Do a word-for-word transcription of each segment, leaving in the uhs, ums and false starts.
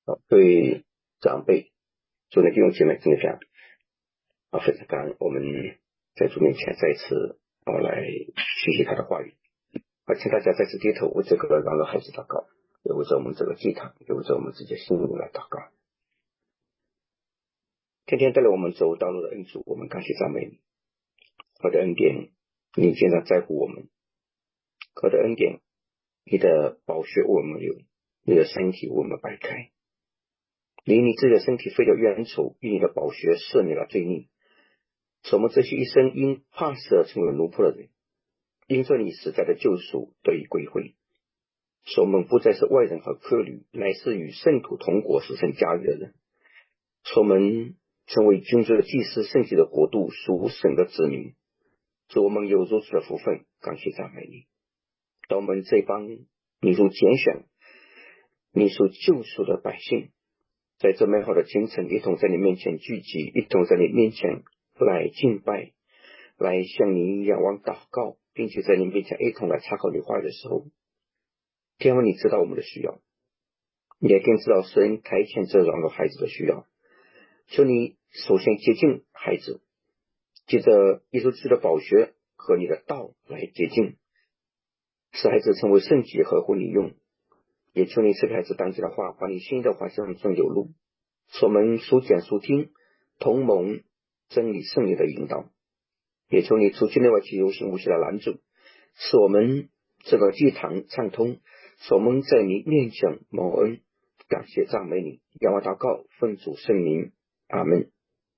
各位长辈、主内弟兄姐妹、真的讲啊，非常感恩我们在主面前再次啊来学习他的话语。啊，请大家再次低头为这个让老孩子祷告，也为着我们这个祭坛，也为着我们自己心灵来祷告。天天带领我们走道路的恩主，我们感谢赞美你。我的恩典，你经常在乎我们。我的恩典，你的宝血为我们流，你的身体为我们摆开。离你自己的身体飞到冤仇，与你的宝血赦免了罪孽，使我们这些一生因怕死而成为奴仆的人，因着你实在的救赎得以归回，使我们不再是外人和客旅，乃是与圣徒同国世圣家里的人，使我们成为君尊的祭司，圣洁的国度，属神的子民。使我们有如此的福分，感谢赞美你。当我们这帮你所拣选、你所救赎的百姓，在这美好的清晨，一同在你面前聚集，一同在你面前来敬拜，来向你仰望祷告，并且在你面前一同来查考你话语的时候，天父，你知道我们的需要，你也更知道神台前这软弱孩子的需要。求你首先接近孩子，借着耶稣基督的宝血和你的道来接近，使孩子成为圣洁合乎你用。也求你赐给孩子当机的话，把你心意的话向中流露，使我们所讲所听同蒙真理圣灵的引导。也求你除去内外其有形无形的拦阻，使我们这个祭坛畅通，使我们在你面前蒙恩。感谢赞美你，仰望祷告，奉主圣名，阿们。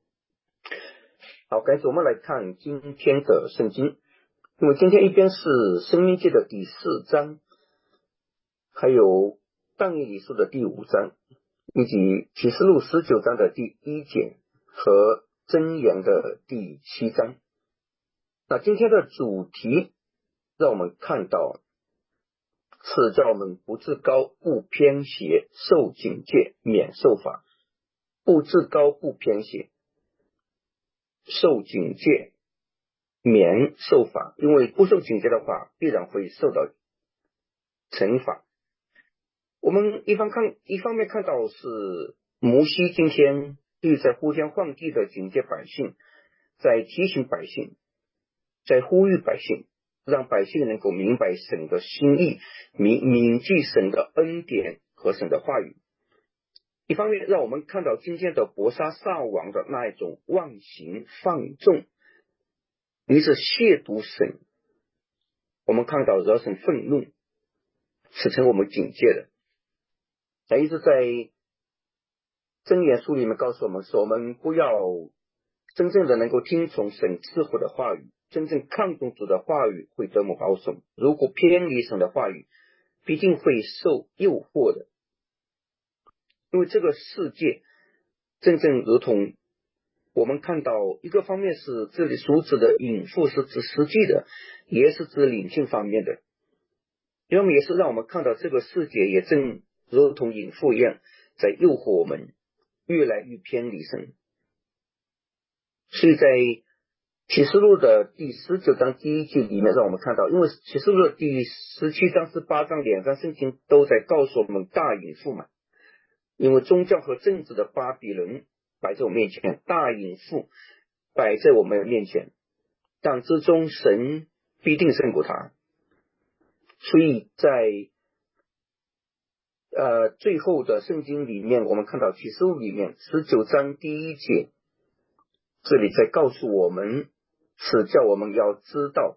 好，开始我们来看今天的圣经。因为今天一边是申命记的第四章，还有但以理书的第五章，以及启示录十九章的第一节和箴言的第七章。那今天的主题让我们看到是叫我们不自高不偏斜，受警戒免受罚。不自高不偏斜，受警戒免受罚。因为不受警戒的话，必然会受到惩罚。我们一方看一方面看到是摩西今天对在呼天唤地的警戒百姓，在提醒百姓，在呼吁百姓，让百姓能够明白神的心意，铭铭记神的恩典和神的话语。一方面让我们看到今天的伯沙撒王的那一种妄行放纵，于是亵渎神，我们看到惹神愤怒，是成我们警戒的。还一直在箴言书里面告诉我们说，我们不要真正的能够听从神智慧的话语，真正看重主的话语会得蒙保守，如果偏离神的话语，必定会受诱惑的。因为这个世界真正如同我们看到，一个方面是这里所指的隐父是指实际的，也是指灵性方面的，因为也是让我们看到这个世界也正如同隐父一样，在诱惑我们越来越偏离神。所以在启示录的第十九章第一节里面让我们看到，因为启示录的第十七章十八章两章圣经都在告诉我们大隐父嘛，因为宗教和政治的巴比伦摆在我面前，大隐父摆在我们面前，但之中神必定胜过他。所以在呃最后的圣经里面，我们看到启示录里面十九章第一节，这里在告诉我们，是叫我们要知道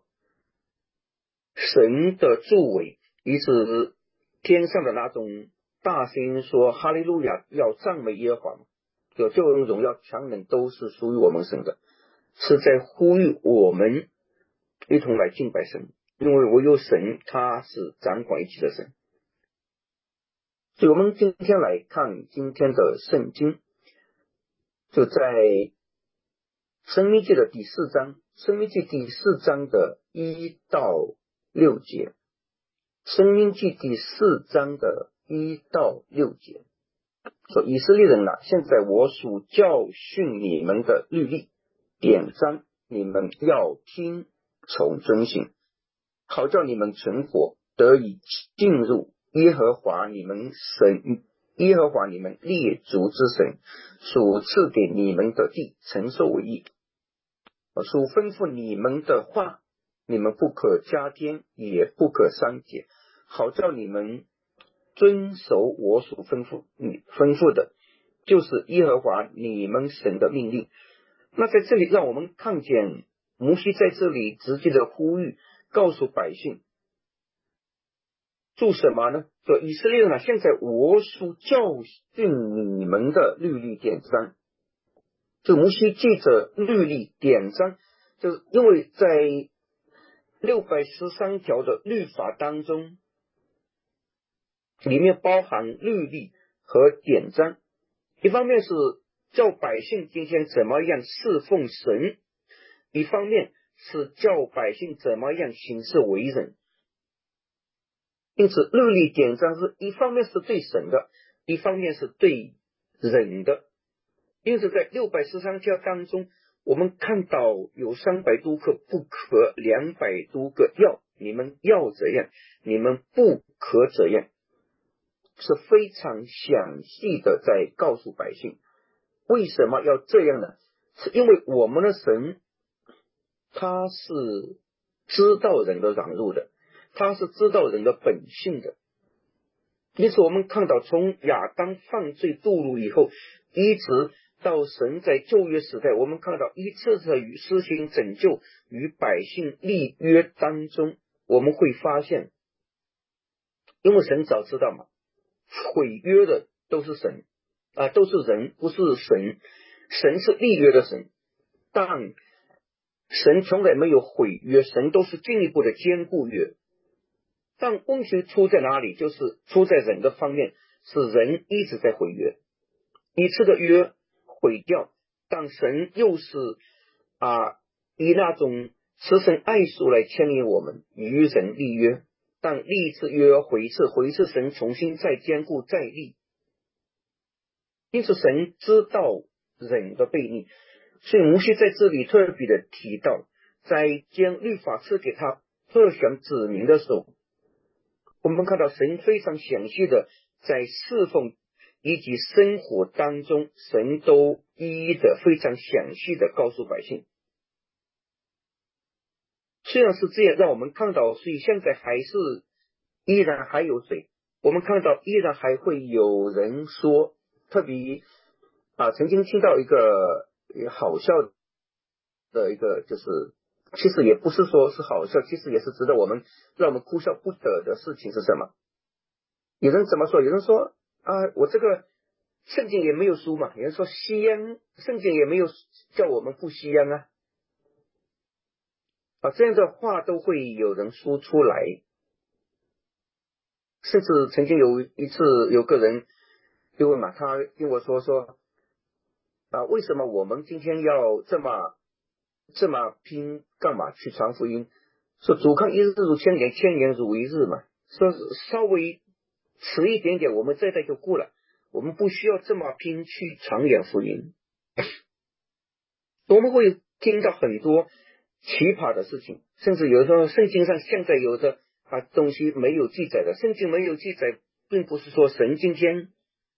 神的作为，以致天上的那种大声音说哈利路亚，要赞美耶和华，有救恩荣耀强能都是属于我们神的，是在呼吁我们一同来敬拜神，因为唯有神他是掌管一切的神。所以我们今天来看今天的圣经，就在申命记的第四章，申命记第四章的一到六节，申命记第四章的一到六节说，以色列人啊，现在我所教训你们的律例典章，你们要听从遵行，好叫你们存活，得以进入耶和华你们神耶和华你们列祖之神所赐给你们的地，承受为业。所吩咐你们的话，你们不可加添，也不可删减，好叫你们遵守我所吩咐你吩咐的，就是耶和华你们神的命令。那在这里让我们看见摩西在这里直接的呼吁，告诉百姓做什么呢？说以色列人啊，现在我所教训你们的律例典章，就摩西记着律例典章，就是因为在六百十三条的律法当中，里面包含律例和典章，一方面是叫百姓今天怎么样侍奉神，一方面是叫百姓怎么样行事为人。因此律例典章是一方面是对神的，一方面是对人的。因此在六百十三条当中，我们看到有三百多个不可，两百多个要，你们要怎样，你们不可怎样，是非常详细的在告诉百姓为什么要这样呢？是因为我们的神他是知道人的软弱的，他是知道人的本性的。因此我们看到从亚当犯罪堕落以后，一直到神在旧约时代，我们看到一次次与施行拯救与百姓立约当中，我们会发现，因为神早知道嘛，毁约的都是神啊，都是人，不是神。神是立约的神，但神从来没有毁约，神都是进一步的坚固约。但问题出在哪里？就是出在人的方面，是人一直在毁约，一次的约毁掉，但神又是啊以那种慈神爱属来牵引我们与人立约，但立一次约回一次，回一次神重新再坚固再立。因此神知道人的悖逆，所以摩西在这里特别的提到，在将律法赐给他特选子民的时候，我们看到神非常详细的在侍奉以及生活当中，神都一一的非常详细的告诉百姓。虽然是这样，让我们看到，所以现在还是依然还有谁？我们看到依然还会有人说，特别啊，曾经听到一个好笑的一个，就是其实也不是说是好笑，其实也是值得我们让我们哭笑不得的事情是什么？有人怎么说？有人说啊，我这个圣经也没有书嘛，有人说吸烟，圣经也没有叫我们不吸烟啊。啊，这样的话都会有人说出来。甚至曾经有一次有个人就问嘛，他跟我说说啊，为什么我们今天要这么这么拼干嘛去传福音？说主看一日如千年，千年如一日嘛。说稍微迟一点点，我们这一代就过了，我们不需要这么拼去传扬福音。我们会听到很多奇葩的事情，甚至有时候圣经上现在有的啊东西没有记载的，圣经没有记载，并不是说神今天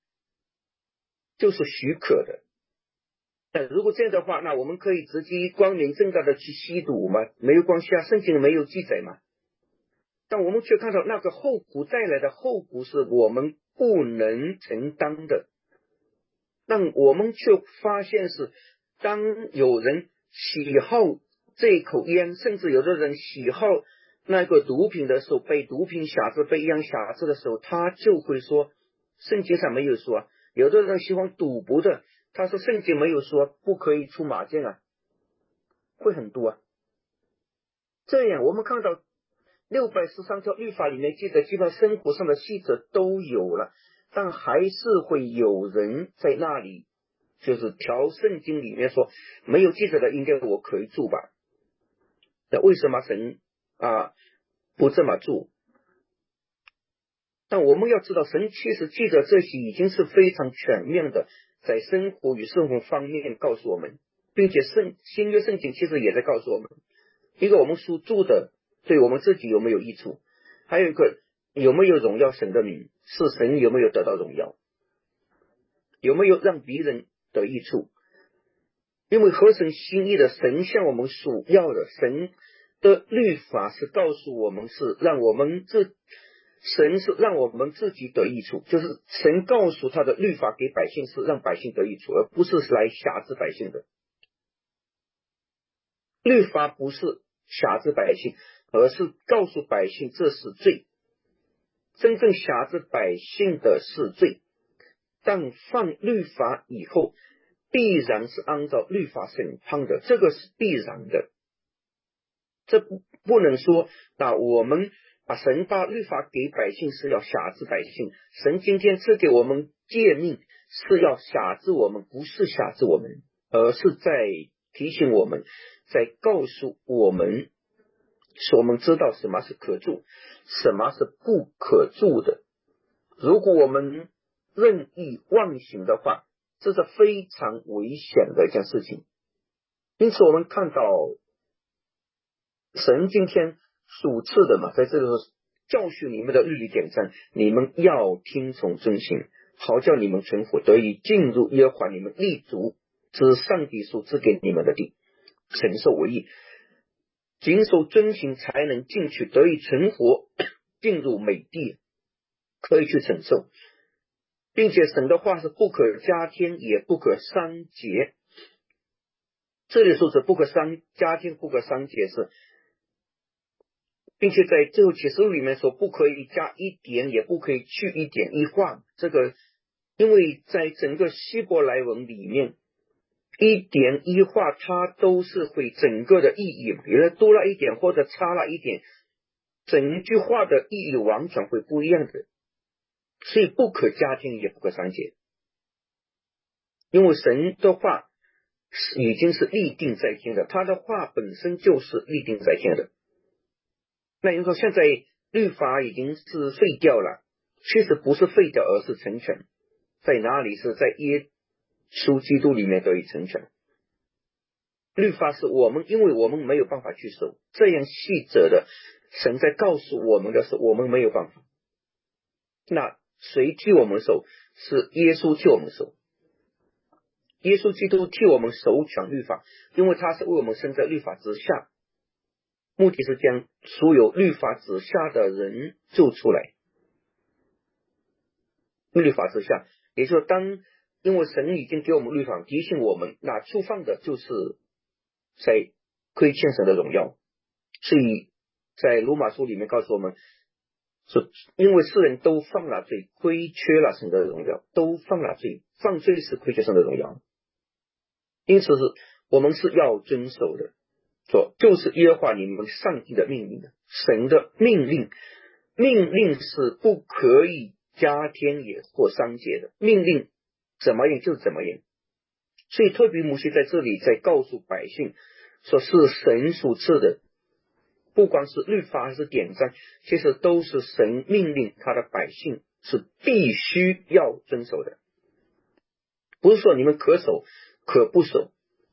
就是许可的。但如果这样的话，那我们可以直接光明正大的去吸毒吗？没有关系啊，圣经没有记载嘛。但我们却看到那个后果带来的后果是我们不能承担的。但我们却发现是，当有人喜好这口烟，甚至有的人喜好那个毒品的时候，被毒品辖制，被烟辖制的时候，他就会说圣经上没有说啊。有的人喜欢赌博的，他说圣经没有说不可以出马剑啊，会很多啊。这样我们看到六百十三条律法里面记载，基本上生活上的细则都有了，但还是会有人在那里就是调圣经里面说没有记载的应该我可以做吧。那为什么神啊不这么做？但我们要知道，神其实记得这些已经是非常全面的，在生活与生活方面告诉我们，并且圣新约圣经其实也在告诉我们，一个我们所做的对我们自己有没有益处，还有一个有没有荣耀神的名，是神有没有得到荣耀。 有没有让别人得益处？因为合神心意的神向我们所要的，神的律法是告诉我们是让我们自神是让我们自己得益处，就是神告诉他的律法给百姓是让百姓得益处，而不是来辖制百姓的。律法不是辖制百姓，而是告诉百姓这是罪，真正辖制百姓的是罪。但放律法以后，必然是按照律法审判的，这个是必然的。这不不能说那我们把神把律法给百姓是要辖制百姓，神今天赐给我们诫命是要辖制我们，不是辖制我们，而是在提醒我们，在告诉我们，使我们知道什么是可做，什么是不可做的。如果我们任意妄行的话，这是非常危险的一件事情。因此我们看到神今天所赐的嘛，在这个教训你们的律例典章，你们要听从遵行，好叫你们存活，得以进入耶和华你们立足之上帝所赐给你们的地，承受为义，谨守遵行，才能进去，得以存活，进入美地，可以去承受。并且神的话是不可加添，也不可删节。这里说是不可删加添，不可删节是，并且在最后启示录里面说不可以加一点，也不可以去一点一画。这个因为在整个希伯来文里面，一点一画它都是会整个的意义嘛，有的多了一点或者差了一点，整句话的意义完全会不一样的。所以不可加添，也不可删减，因为神的话已经是立定在天的，他的话本身就是立定在天的。那有人说现在律法已经是废掉了，其实不是废掉，而是成全。在哪里？是在耶稣基督里面得以成全。律法是我们因为我们没有办法去守，这样细则的神在告诉我们的是我们没有办法。那谁替我们守？是耶稣替我们守。耶稣基督替我们守全律法，因为他是为我们生在律法之下，目的是将所有律法之下的人救出来。律法之下，也就是当因为神已经给我们律法，提醒我们，那触犯的就是在亏欠神的荣耀。所以在罗马书里面告诉我们，说因为世人都犯了罪，亏缺了神的荣耀，都犯了罪，犯罪是亏缺神的荣耀，因此是我们是要遵守的。说就是耶和华你们上帝的命令，神的命令，命令是不可以加添也或删减的，命令怎么样就怎么样。所以特别摩西在这里在告诉百姓，说是神所赐的，不管是律法还是典章，其实都是神命令他的百姓是必须要遵守的，不是说你们可守可不守。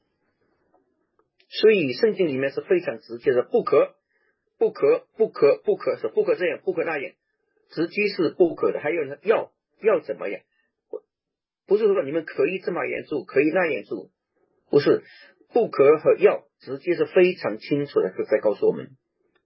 所以圣经里面是非常直接的，不可不可不可不可是不可这样不可那样，直接是不可的。还有呢，要要怎么样，不是说你们可以这么样做可以那样做，不是，不可和要直接是非常清楚的在告诉我们。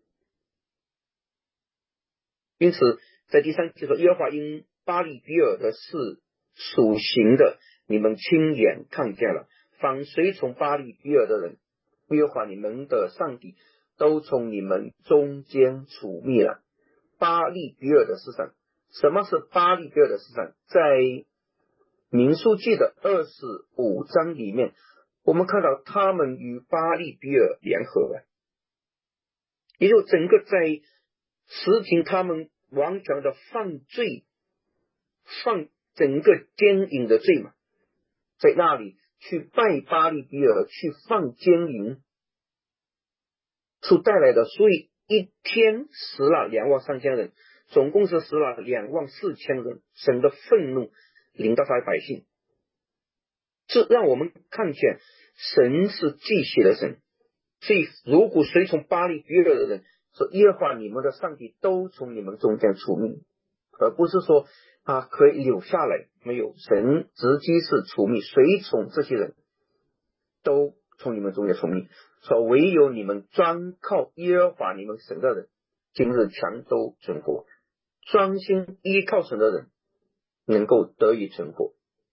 因此在第三节说，耶和华因巴力比尔的事属行的你们亲眼看见了，凡随从巴力比尔的人，耶和华你们的上帝都从你们中间除灭了。巴力比尔的事上，什么是巴力比尔的事上？在民数记的二十五章里面，我们看到他们与巴力比尔联合了，也就整个在实行他们完全的犯罪，犯整个奸淫的罪嘛，在那里去拜巴力比尔，去犯奸淫所带来的，所以一天死了两万三千人，总共是死了两万四千人。神的愤怒临到他的百姓，这让我们看见神是忌邪的神。所以如果随从巴力比尔的人，说耶和华你们的上帝都从你们中间除灭，而不是说啊可以留下来，没有，神直接是除灭，随从这些人都从你们中间除灭，说唯有你们专靠耶和华你们神的人，今日全都存活。专心依靠神的人能够得以存活。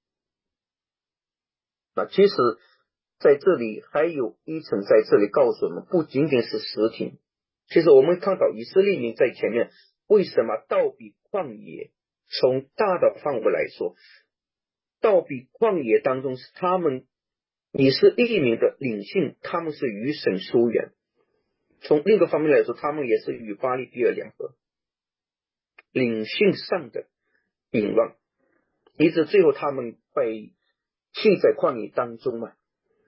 那其实在这里还有一层在这里告诉我们，不仅仅是实体。其实我们看到以色列民在前面，为什么倒比旷野，从大的范围来说，倒比旷野当中是他们以色列民的领性，他们是与神疏远。从另一个方面来说，他们也是与巴力比尔联合，领性上的引乱，以致最后他们被弃在旷野当中嘛。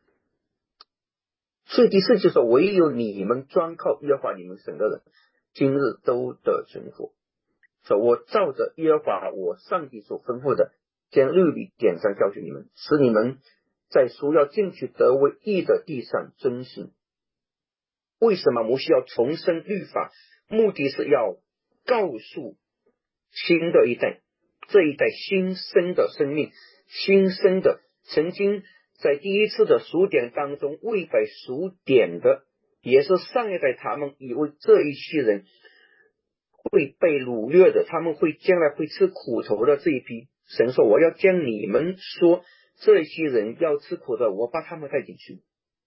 所以第四就说，唯有你们专靠耶和华你们神的人，今日都得存活。说我照着耶和华我上帝所吩咐的，将律例典章教训你们，使你们在属要进去得为义的地上遵行。为什么摩西要重申律法？目的是要告诉新的一代，这一代新生的生命，新生的曾经在第一次的数点当中未被数点的，也是上一代他们以为这一批人会被掳掠的，他们会将来会吃苦头的这一批，神说我要将你们说这些人要吃苦的，我把他们带进去。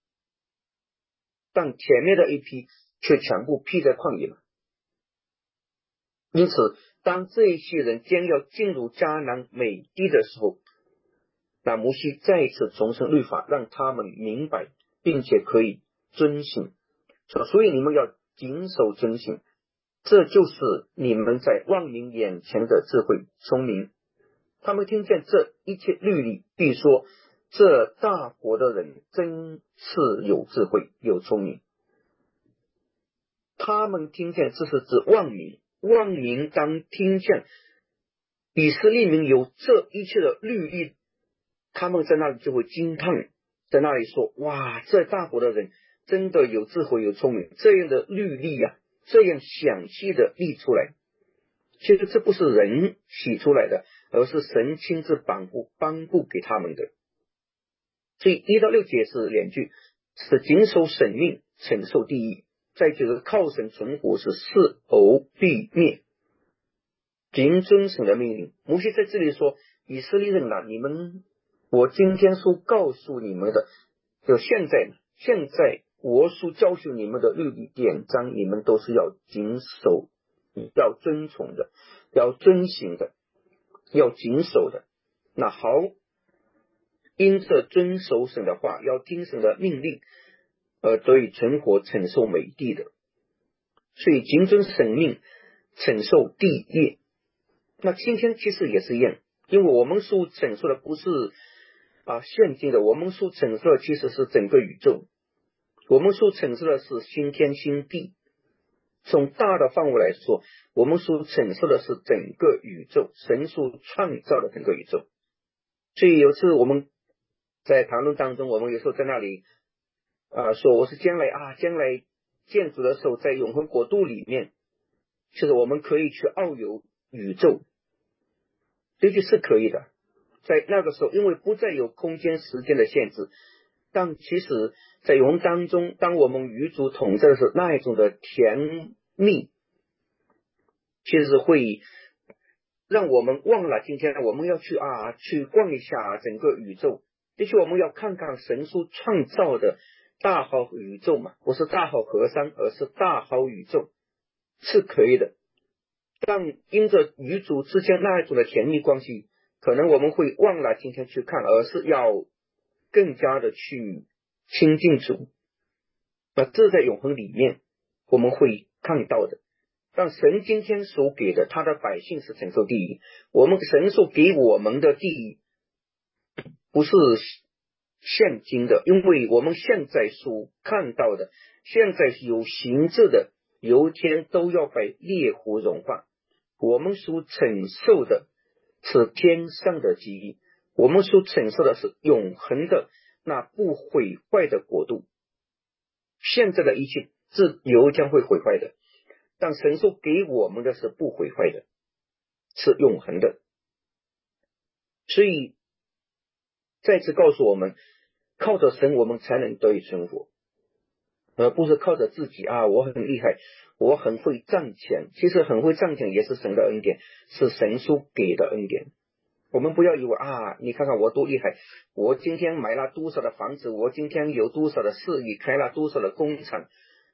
但前面的一批却全部劈在旷野了。因此当这一些人将要进入迦南美地的时候，那摩西再一次重申律法，让他们明白并且可以遵行。所以你们要谨守遵行，这就是你们在万民眼前的智慧聪明。他们听见这一切律例，必说这大国的人真是有智慧有聪明。他们听见，这是指万民，万民当听见以色列民有这一切的律例，他们在那里就会惊叹，在那里说，哇，这大国的人真的有智慧有聪明，这样的律例啊，这样详细的立出来。其实这不是人写出来的，而是神亲自颁布颁布给他们的。所以一到六节是两句，是谨守神命，承受地狱。再就是靠神存活，是是偶必灭，谨遵神的命令。摩西在这里说，以色列人啊，你们我今天所告诉你们的，就现在现在我所教训你们的律例典章，你们都是要谨守，要遵从的，要遵行的，要谨守的。那好，因着遵守神的话，要听神的命令，而得以存活承受美地的。所以谨遵神命，承受地业。那今天其实也是一样，因为我们所承受的不是啊现今的，我们所承受的其实是整个宇宙，我们所承受的是新天新地。从大的范围来说，我们所承受的是整个宇宙，神所创造的整个宇宙。所以有次我们在谈论当中，我们有时候在那里啊说我是将来啊将来建筑的时候，在永恒国度里面，其实我们可以去遨游宇宙，这句是可以的。在那个时候，因为不再有空间时间的限制，但其实在永恒当中，当我们与主同在的时候，那一种的甜蜜其实会让我们忘了今天我们要去啊去逛一下整个宇宙。的确我们要看看神所创造的大好宇宙嘛，不是大好河山，而是大好宇宙，是可以的。但因着与主之间那一种的甜蜜关系，可能我们会忘了今天去看，而是要更加的去亲近主。那这在永恒里面我们会看到的。但神今天所给的，他的百姓是承受地狱，我们神所给我们的地狱不是现今的，因为我们现在所看到的，现在有形质的，有一天都要被烈火融化。我们所承受的是天上的基业，我们所承受的是永恒的那不毁坏的国度。现在的一切是有将会毁坏的，但神所给我们的是不毁坏的，是永恒的。 所以再次告诉我们，靠着神我们才能得以存活，而不是靠着自己啊，我很厉害，我很会赚钱。其实很会赚钱也是神的恩典，是神所给的恩典。我们不要以为啊，你看看我多厉害，我今天买了多少的房子，我今天有多少的事业，开了多少的工厂，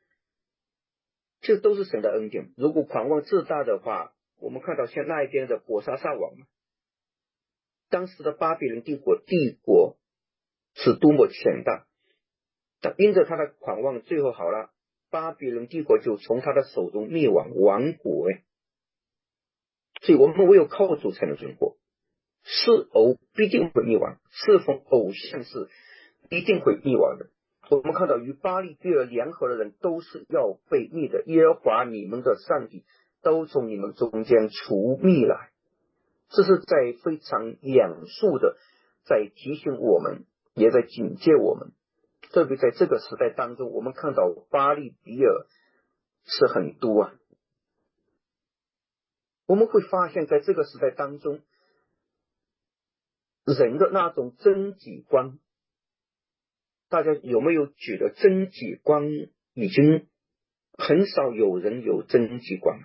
这都是神的恩典。如果狂妄自大的话，我们看到像那一边的伯沙撒王嘛，当时的巴比伦帝国帝国是多么强大，但因着他的狂妄，最后好了，巴比伦帝国就从他的手中灭亡亡国。哎，所以我们唯有靠主才能存活。是偶必定会灭亡，侍奉偶像是一定会灭亡的。我们看到与巴力比尔联合的人都是要被灭的，耶和华你们的上帝都从你们中间除灭来。这是在非常严肃的在提醒我们，也在警戒我们。特别在这个时代当中，我们看到巴力比尔是很多啊。我们会发现在这个时代当中，人的那种真己观，大家有没有觉得真己观已经很少有人有真己观了？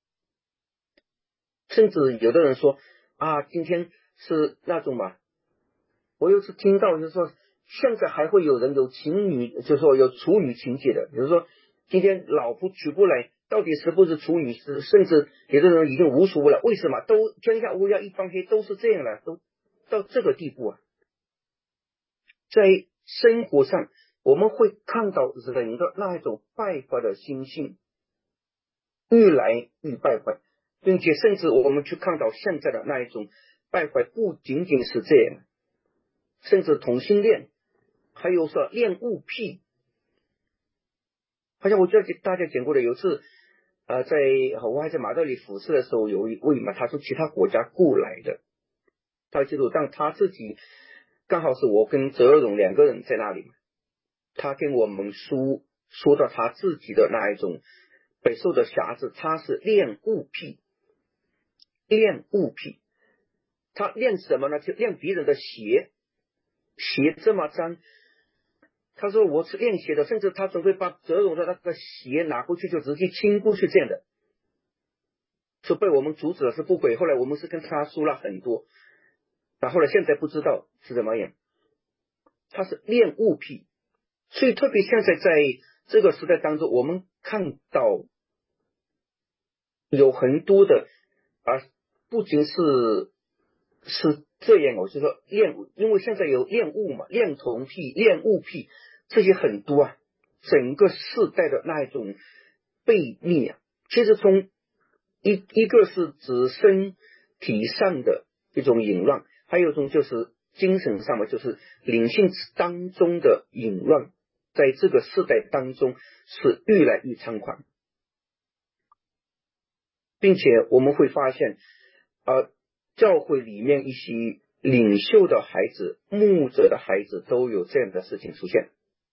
甚至有的人说啊，今天是那种嘛，我又是听到就是说现在还会有人有情侣，就是说有处女情节的，比如说今天老婆娶过来到底是不是处女，甚至有的人已经无所谓了，为什么都天下乌鸦一般黑，都是这样了，都到这个地步啊。在生活上我们会看到人的那一种败坏的心性越来越败坏，并且甚至我们去看到现在的那一种败坏不仅仅是这样，甚至同性恋，还有说恋物癖。好像我记得大家讲过的，有次呃，在我还在马德里服侍的时候，有一位嘛，他是其他国家过来的，他记住，但他自己刚好是我跟泽荣两个人在那里，他跟我们说说到他自己的那一种备受的瑕疵，他是恋物癖，恋物癖，他恋什么呢？就恋别人的鞋，鞋这么脏。他说我是练鞋的，甚至他准备把泽荣的那个鞋拿过去就直接亲过去这样的，是被我们阻止了，是不可以。后来我们是跟他说了很多，然后呢现在不知道是怎么样。他是恋物癖，所以特别现在在这个时代当中，我们看到有很多的啊，不仅是是这样，我就说恋，因为现在有恋物嘛，恋童癖、恋物癖，这些很多啊，整个世代的那一种悖逆啊，其实从一一个是指身体上的一种淫乱，还有一种就是精神上的，就是灵性当中的淫乱，在这个世代当中是越来越猖狂，并且我们会发现呃，教会里面一些领袖的孩子、牧者的孩子都有这样的事情出现，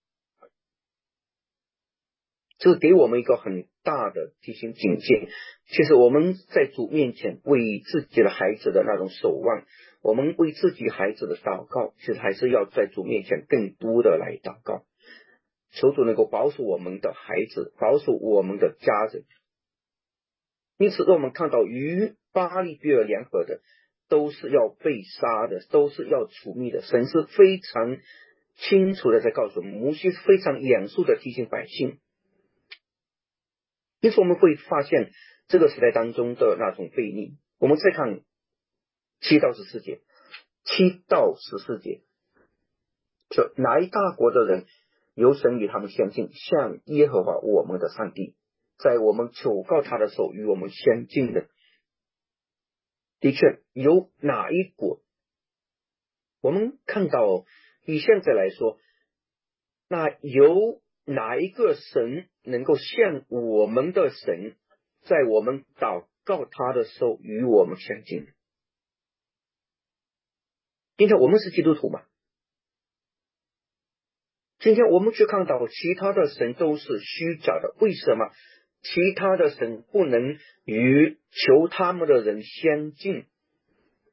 这给我们一个很大的提醒警戒。其实我们在主面前为自己的孩子的那种守望，我们为自己孩子的祷告，其实还是要在主面前更多的来祷告，求主能够保守我们的孩子，保守我们的家人。因此我们看到与巴力比尔联合的都是要被杀的，都是要除灭的。神是非常清楚的在告诉我们，摩西是非常严肃的提醒百姓。因此我们会发现这个时代当中的那种悖逆。我们再看七到十四节，七到十四节，就哪一大国的人有神与他们相近，像耶和华我们的上帝，在我们求告他的时候与我们相近的。的确有哪一国，我们看到以现在来说，那有哪一个神能够像我们的神，在我们祷告他的时候与我们相近？今天我们是基督徒嘛，今天我们去看到其他的神都是虚假的，为什么其他的神不能与求他们的人相近？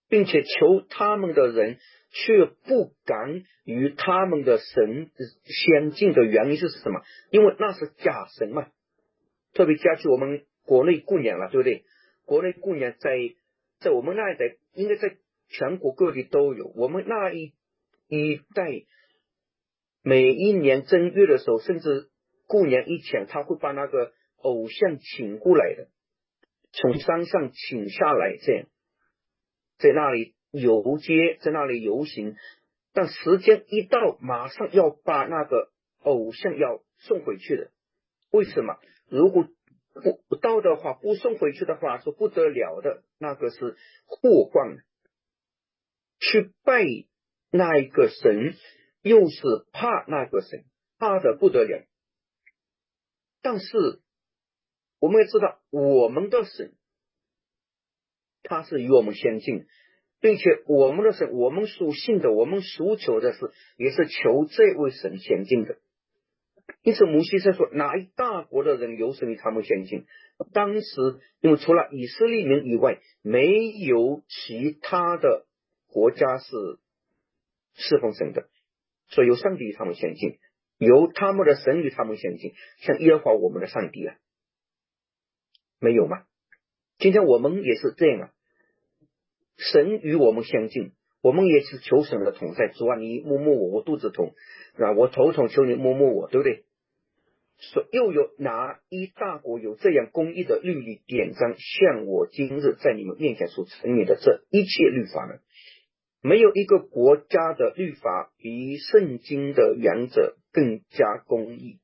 并且求他们的人却不敢与他们的神相近的原因是什么？因为那是假神嘛。特别加去我们国内过年了，对不对？国内过年在在我们那一带，应该在全国各地都有。我们那一一带每一年正月的时候，甚至过年以前，他会把那个偶像请过来的，从山上请下来，这样在那里游街，在那里游行。但时间一到，马上要把那个偶像要送回去的。为什么？如果不到的话，不送回去的话，是不得了的，那个是祸患。去拜那一个神，又是怕那个神，怕的不得了。但是我们要知道，我们的神他是与我们相近，并且我们的神，我们所信的，我们所求的是，也是求这位神相近的。因此摩西在说，哪一大国的人有神与他们相近？当时因为除了以色列人以外，没有其他的国家是侍奉神的，所以有上帝与他们相近，有他们的神与他们相近，像耶和华我们的上帝啊，没有吗？今天我们也是这样啊，神与我们相近，我们也是求神的同在。主啊，你摸摸我，我肚子痛啊，我头痛，求你摸摸我，对不对？说又有哪一大国有这样公义的律例典章，像我今日在你们面前所成立的这一切律法呢？没有一个国家的律法比圣经的原则更加公义。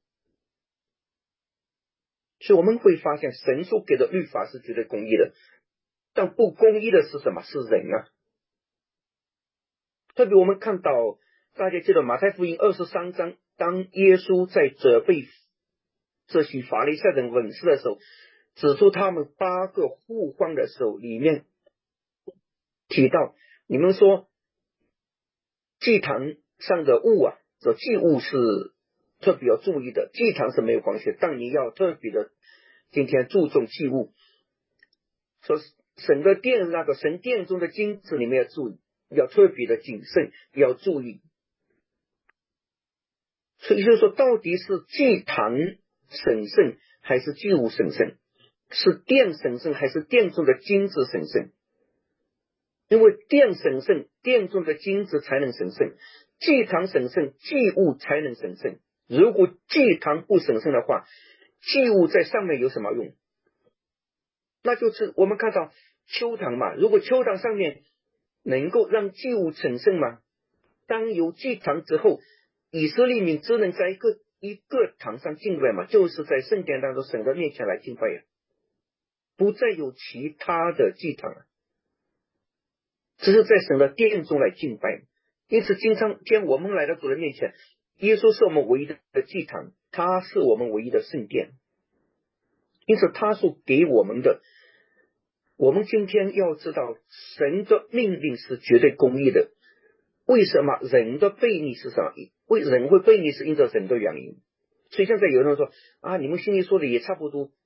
所以我们会发现，神所给的律法是绝对公义的，但不公义的是什么？是人啊。特别我们看到，大家记得马太福音二十三章，当耶稣在责备这些法利赛人文士的时候，指出他们八个互换的时候，里面提到，你们说祭坛上的物啊，这祭物是特别要注意的，祭坛是没有关系，但你要特别的今天注重祭物。说神的殿，那个神殿中的金子里面要注意，要特别的谨慎，要注意。所以就是说，到底是祭坛神圣还是祭物神圣？是殿神圣还是殿中的金子神圣？因为殿神圣，殿中的金子才能神圣；祭坛神圣，祭物才能神圣。如果祭坛不神圣的话，祭物在上面有什么用？那就是我们看到丘坛嘛，如果丘坛上面能够让祭物神圣吗？当有祭坛之后，以色列民只能在一个一个坛上敬拜嘛，就是在圣殿当中神的面前来敬拜呀，不再有其他的祭坛了，只是在神的殿中来敬拜。因此经常天我们来到主的面前，耶稣是我们唯一的祭坛，他是我们唯一的圣殿。因此他所给我们的，我们今天要知道，神的命令是绝对公义的。为什么人的悖逆是什么？为人会悖逆是因着神的原因。所以现在有人说啊，你们心里说的也差不多。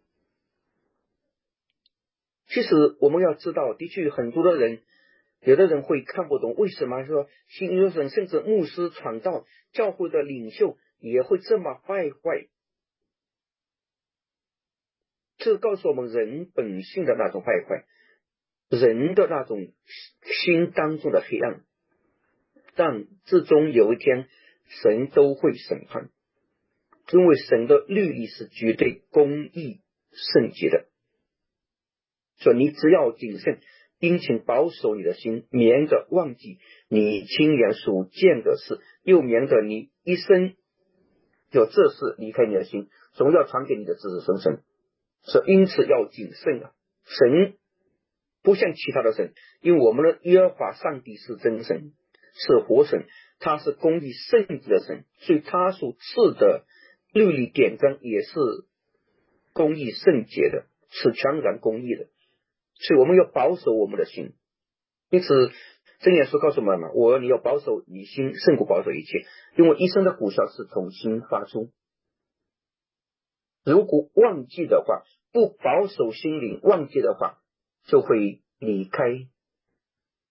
其实我们要知道，的确很多的人，有的人会看不懂，为什么说新约神甚至牧师传道教会的领袖也会这么败坏。这告诉我们人本性的那种败坏，人的那种心当中的黑暗，但至终有一天神都会审判，因为神的律例是绝对公义圣洁的。所以你只要谨慎，殷勤保守你的心，免得忘记你亲眼所见的事，又免得你一生有这事离开你的心，总要传给你的子子孙孙。所以因此要谨慎啊！神不像其他的神，因为我们的耶和华上帝是真神，是活神，他是公义圣洁的神，所以他所赐的律例典章也是公义圣洁的，是全然公义的。所以我们要保守我们的心。因此箴言书告诉我们嘛，我你要保守你心胜过保守一切，因为一生的果效是从心发出。如果忘记的话，不保守心灵，忘记的话就会离开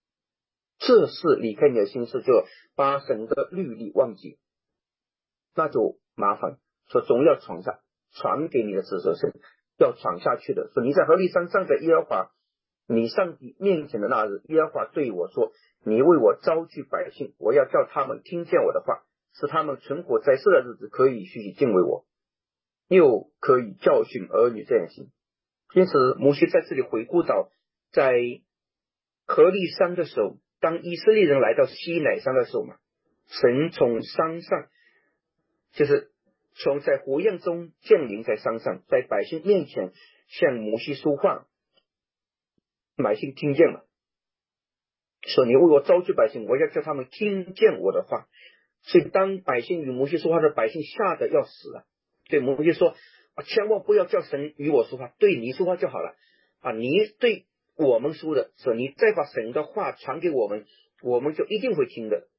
这事离开你的心思，就把神的律例忘记，那就麻烦。说总要传下，传给你的子孙，要传下去的。说你在何利山站在耶和华你上帝面前的那日，耶和华对我说，你为我招聚百姓，我要叫他们听见我的话，使他们存活在世的日子可以学习敬畏我，又可以教训儿女这样行。因此摩西在这里回顾到，在何利山的时候，当以色列人来到西乃山的时候嘛，神从山上，就是从在火焰中降临在山上，在百姓面前向摩西说话，百姓听见了，说你为我招聚百姓，我要叫他们听见我的话。所以当百姓与摩西说话的，百姓吓得要死了，对摩西说，千万不要叫神与我说话，对你说话就好了啊！你对我们说的，说你再把神的话传给我们，我们就一定会听的。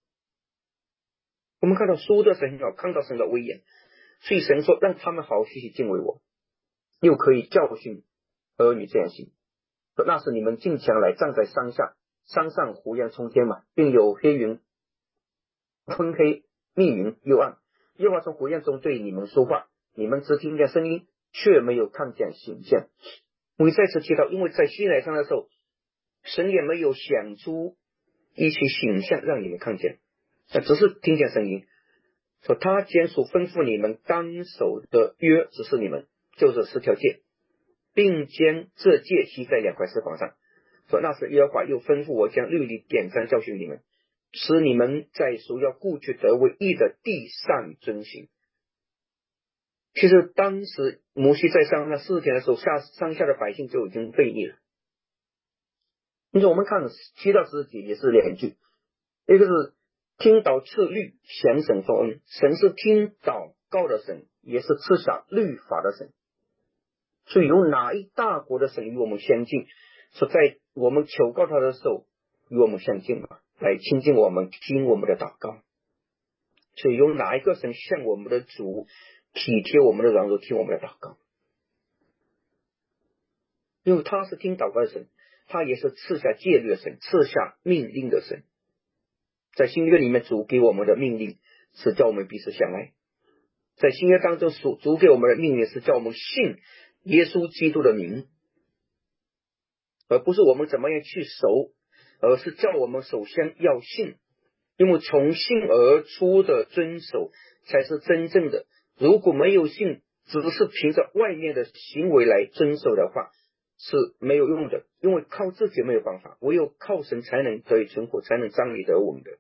我们看到说的神要看到神的威严，所以神说让他们好好学习敬畏我，又可以教训儿女这样行。那是你们进前来站在山下，山上火焰冲天嘛，并有黑云昏黑，密云幽暗，耶和华从火焰中对你们说话，你们只听见声音，却没有看见形象。我再次提到，因为在西乃山的时候，神也没有显出一些形象让你们看见，只是听见声音，说他将所吩咐你们当守的约指示你们，就是十条诫，并将这诫记在两块石板上，说那时耶和华又吩咐我将律例典章教训你们，使你们在所要顾去得为义的地上遵行。其实当时摩西在上那四天的时候，下上下的百姓就已经背逆了。因此我们看七到十节也是两句，一个是听祷赐律，享神受恩。神是听祷告的神，也是赐下律法的神。所以有哪一大国的神与我们相近，说在我们求告他的时候与我们相近嘛，来亲近我们，听我们的祷告。所以有哪一个神像我们的主，体贴我们的软弱，听我们的祷告？因为他是听祷告的神，他也是赐下戒律的神，赐下命令的神。在新约里面，主给我们的命令是叫我们彼此相爱。在新约当中，主给我们的命令是叫我们信耶稣基督的名，而不是我们怎么样去守，而是叫我们首先要信，因为从信而出的遵守才是真正的。如果没有信，只是凭着外面的行为来遵守的话，是没有用的，因为靠自己没有办法，唯有靠神才能得以存活，才能站立得稳的。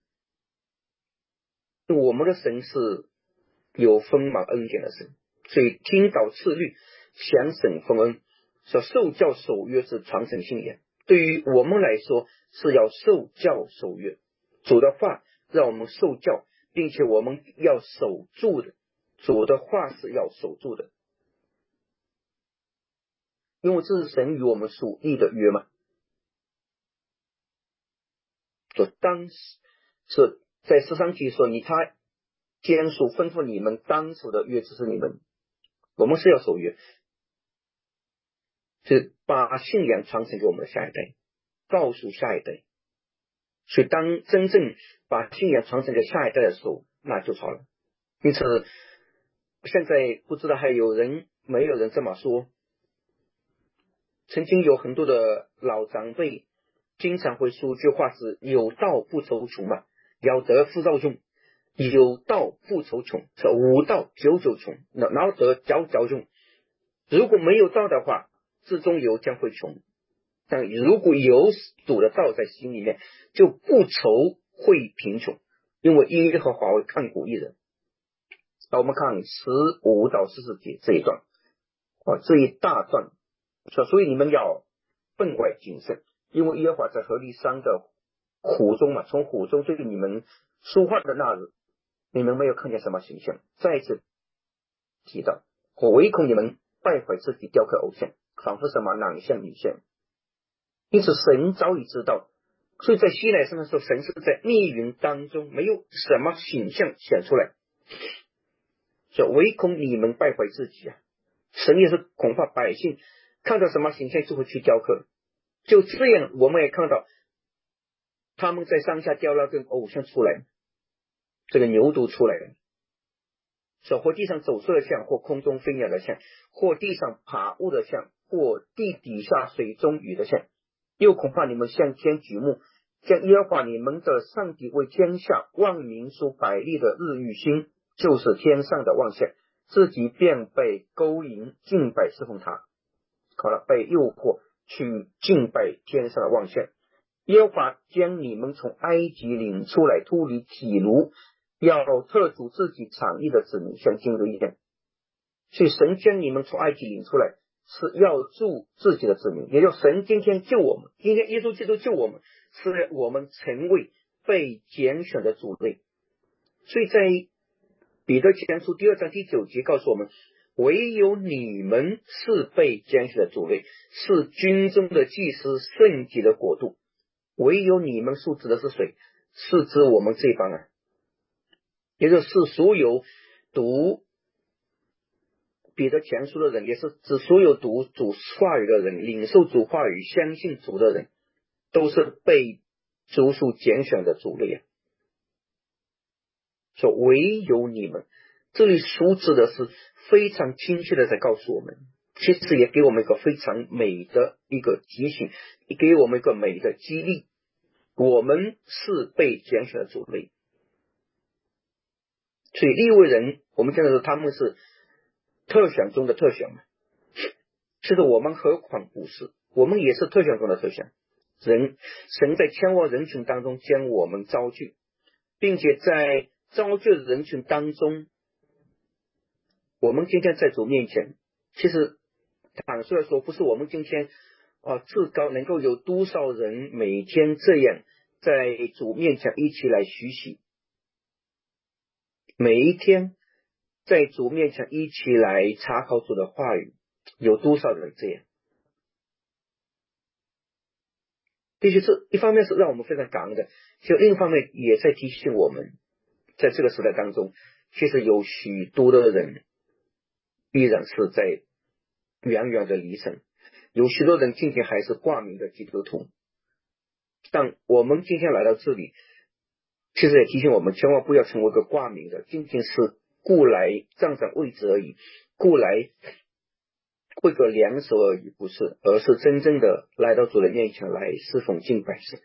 我们的神是有丰满恩典的神，所以听祷赐律，享神丰恩，说受教守约是传承信仰。对于我们来说是要受教守约，主的话让我们受教，并且我们要守住的，主的话是要守住的，因为这是神与我们属立的约嘛。就当时是在十三节说，你他将所吩咐你们当守的约，只是你们，我们是要守约，是把信仰传承给我们的下一代，告诉下一代。所以当真正把信仰传承给下一代的时候，那就好了。因此现在不知道还有人没有人这么说，曾经有很多的老长辈经常会说一句话，是有道不愁穷嘛，要得福造用，有道不愁穷，是无道久久穷，然后得久久用。如果没有道的话，至终有将会穷，但如果有主的道在心里面，就不愁会贫穷，因为因耶和华为看顾一人。那我们看十五到十四节这一段，啊，这一大段，所以你们要分外谨慎，因为耶和华在何利山的苦中嘛，从苦中对你们说话的那日，你们没有看见什么形象。再一次提到，我唯恐你们败坏自己，雕刻偶像，仿佛什么男像女像。因此神早已知道，所以在西乃山的时候，神是在密云当中，没有什么形象显出来，所以唯恐你们败坏自己啊。神也是恐怕百姓看到什么形象就会去雕刻。就这样我们也看到他们在上下雕那根偶像出来，这个牛犊出来了，说或地上走兽的像，或空中飞鸟的像，或地上爬物的像，或地底下水中鱼的像。又恐怕你们向天举目，将耶和华你们的上帝为天下万民所百立的日月星，就是天上的望象，自己便被勾引敬拜侍奉他。好了，被诱惑去敬拜天上的望象。耶和华将你们从埃及领出来，脱离体奴，要特主自己产业的子民，像今日一样。所以神将你们从埃及领出来，是要助自己的子民，也就神今天救我们，今天耶稣基督救我们，是让我们成为被拣选的族类。所以在彼得前书第二章第九节告诉我们，唯有你们是被拣选的族类，是军中的祭司，圣洁的国度。唯有你们所指的是谁？是指我们这帮人，也就是所有读彼得前书的人，也是指所有读主话语的人，领受主话语，相信主的人，都是被主所拣选的族类啊。说唯有你们，这里所指的是非常清晰的在告诉我们，其实也给我们一个非常美的一个提醒，也给我们一个美的激励。我们是被拣选的族类，所以利未人，我们讲的是他们是特选中的特选嘛。其实我们何况不是，我们也是特选中的特选。人神在千万人群当中将我们招聚，并且在招聚的人群当中，我们今天在主面前，其实坦率的说，不是我们今天啊至高能够有多少人每天这样在主面前一起来学习，每一天在主面前一起来查考主的话语，有多少人这样？必须是一方面是让我们非常感恩的，就另一方面也在提醒我们，在这个时代当中，其实有许多的人依然是在远远的离神，有许多人今天还是挂名的基督徒。但我们今天来到这里，其实也提醒我们，千万不要成为一个挂名的，仅仅是故来站上位置而已，故来会个两手而已，不是，而是真正的来到主的面前来侍奉敬拜神。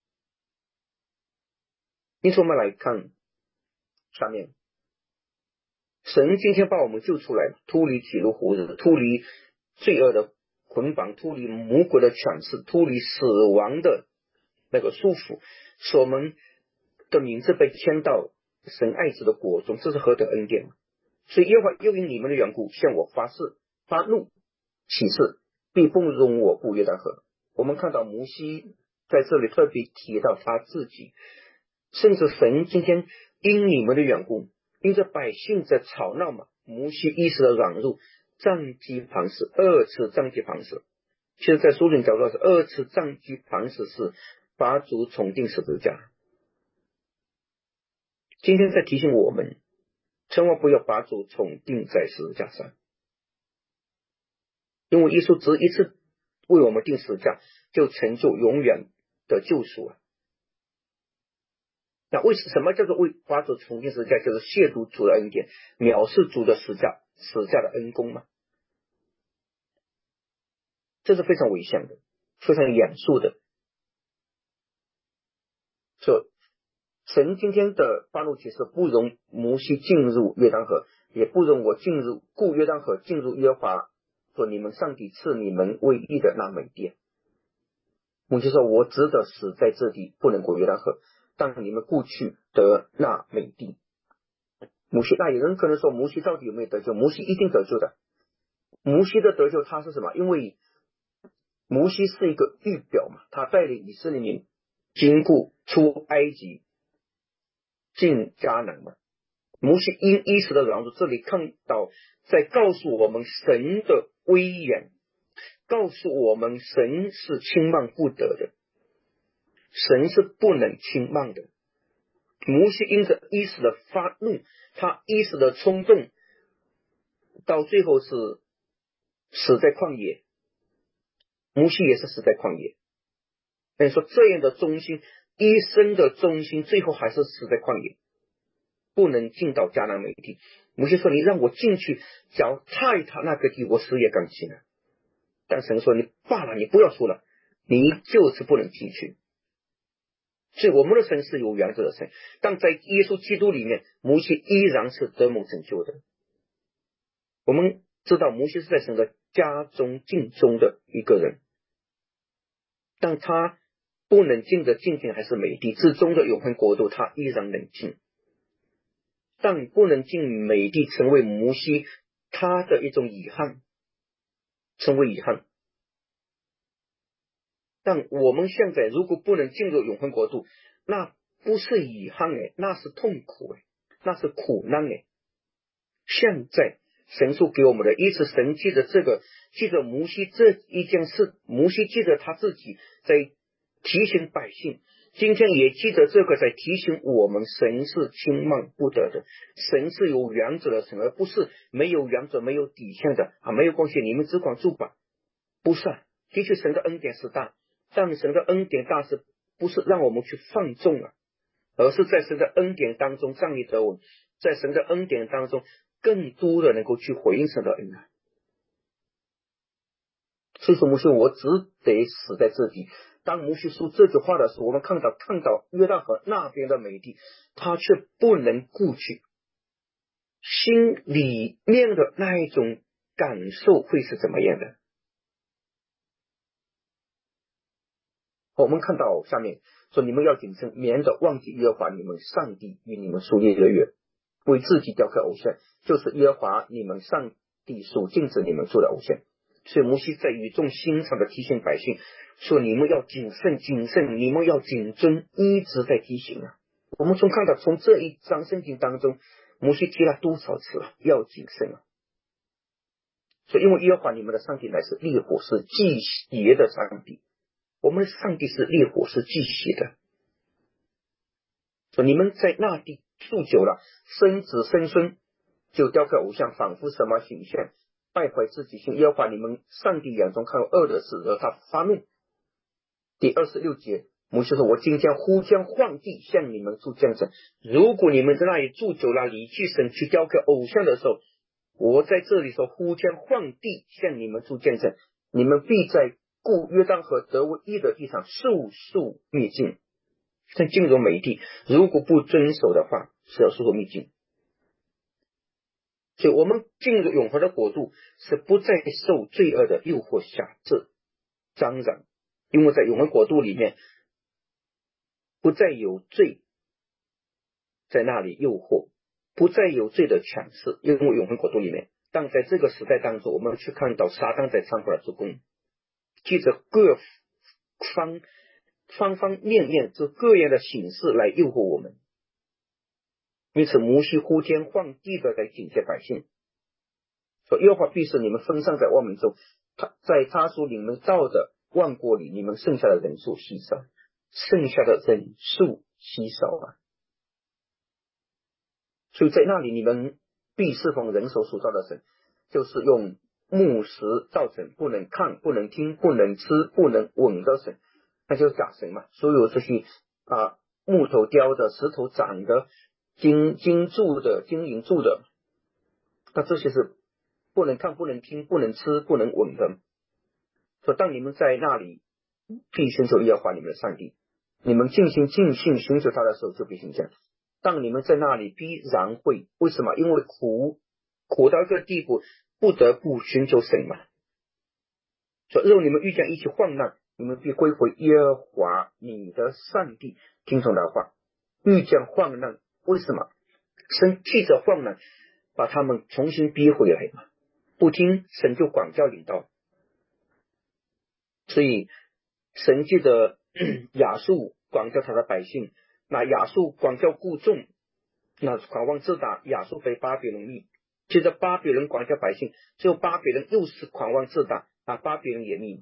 因此我们来看下面，神今天把我们救出来，脱离体奴活人，脱离罪恶的捆绑，脱离魔鬼的权势，脱离死亡的那个束缚，使我们的名字被迁到神爱子的国中，这是何等恩典！所以耶和华又因你们的缘故向我发誓发怒起誓，必不容我过约旦河。我们看到摩西在这里特别提到他自己，甚至神今天因你们的缘故，因着百姓在吵闹嘛，摩西一时的软弱，杖击磐石，二次杖击磐石。其实在书里讲到是二次杖击磐石是把主重钉十字架。今天在提醒我们，千万不要把主重钉在十字架上，因为耶稣只一次为我们钉十字架，就成就永远的救赎啊。那为什么叫做为把主重钉十字架？就是亵渎主的恩典，藐视主的十字架十字架的恩公嘛。这是非常危险的，非常严肃的。所以神今天的发怒启示，不容摩西进入约旦河，也不容我进入过约旦河，进入耶和华说你们上帝赐你们为义的那美地。摩西说，我只得死在这地，不能过约旦河，但你们过去得那美地。摩西，那有人可能说，摩西到底有没有得救？摩西一定得救的。摩西的得救，他是什么？因为摩西是一个预表嘛，他带领以色列民经过出埃及进迦南嘛。摩西因一时的软弱，这里看到在告诉我们神的威严，告诉我们神是轻慢不得的，神是不能轻慢的。摩西因着一时的发怒，他一时的冲动，到最后是死在旷野。摩西也是死在旷野。那你说这样的忠心一生的中心最后还是死在旷野，不能进到迦南美地。摩西说你让我进去脚踏一踏那个地，我死也甘心了。但神说你罢了，你不要说了，你就是不能进去。所以我们的神是有原则的神，但在耶稣基督里面，摩西依然是得蒙拯救的。我们知道摩西是在神的家中尽忠的一个人，但他不能进的进境还是美地，至终的永恒国度他依然能进，但不能进美地成为摩西他的一种遗憾，成为遗憾。但我们现在如果不能进入永恒国度，那不是遗憾诶，那是痛苦诶，那是苦难诶。现在神所给我们的一次神记的这个，记着摩西这一件事，摩西记得他自己在提醒百姓，今天也记得这个在提醒我们，神是轻慢不得的，神是有原则的神，而不是没有原则没有底线的啊，没有关系，你们只管做吧。不是啊，的确神的恩典是大，但神的恩典大是不是让我们去放纵啊，而是在神的恩典当中站立得稳，在神的恩典当中更多的能够去回应神的恩爱。所以说摩西我只得死在这里。当摩西说这句话的时候，我们看到看到约旦河那边的美地，他却不能顾去，心里面的那一种感受会是怎么样的。我们看到下面说，你们要谨慎，免得忘记耶和华你们上帝与你们所立的约，为自己雕刻偶像，就是耶和华你们上帝所禁止你们做的偶像。所以摩西在语重心长的提醒百姓说，你们要谨慎谨慎，你们要谨遵，一直在提醒啊。我们从看到从这一章圣经当中，摩西提了多少次啊，要谨慎啊。所以因为耶和华你们的上帝乃是烈火，是忌邪的上帝，我们的上帝是烈火，是忌邪的。说你们在那地住久了，生子生孙就雕刻偶像，仿佛什么形象，败坏自己心。耶和华你们上帝眼中看有恶的事，而他发怒。第二十六节，摩西说，我今天呼天唤地向你们做见证，如果你们在那里住久了，离弃神去雕刻偶像的时候，我在这里说呼天唤地向你们做见证，你们必在故约旦河得为义的地上速速灭尽。像进入美地，如果不遵守的话，是要速速灭尽。所以我们进入永恒的国度，是不再受罪恶的诱惑辖制张染，因为在永恒国度里面不再有罪在那里诱惑，不再有罪的强势，因为永恒国度里面。但在这个时代当中，我们去看到撒旦在仓库的做工，借着各方方方面面这各样的形式来诱惑我们。因此摩西呼天唤地的来警戒百姓，说耶和华必使你们分散在万民中，他在他所你们造的万国里，你们剩下的人数稀少，剩下的人数稀少啊。所以在那里你们必侍奉人手所造的神，就是用木石造成，不能看不能听不能吃不能闻的神，那就是假神嘛。所有这些啊木头雕的石头长的金金铸的金银铸的，那这些是不能看不能听不能吃不能闻的。说当你们在那里必寻求耶和华你们的上帝，你们尽心尽性寻求他的时候就必行这样。当你们在那里必然会，为什么？因为苦苦到这个地步，不得不寻求神嘛。说如果你们遇见一切患难，你们必归回耶和华你的上帝，听从他的话。遇见患难，为什么？神借着患难把他们重新逼回来嘛，不听神就管教领导。所以神借着亚述管教他的百姓，那亚述管教故众，那狂妄自大，亚述被巴比伦灭。接着巴比伦管教百姓，最后巴比伦又是狂妄自大，啊，巴比伦也灭。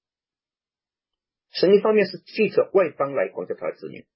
神一方面是借着外邦来管教他的子民，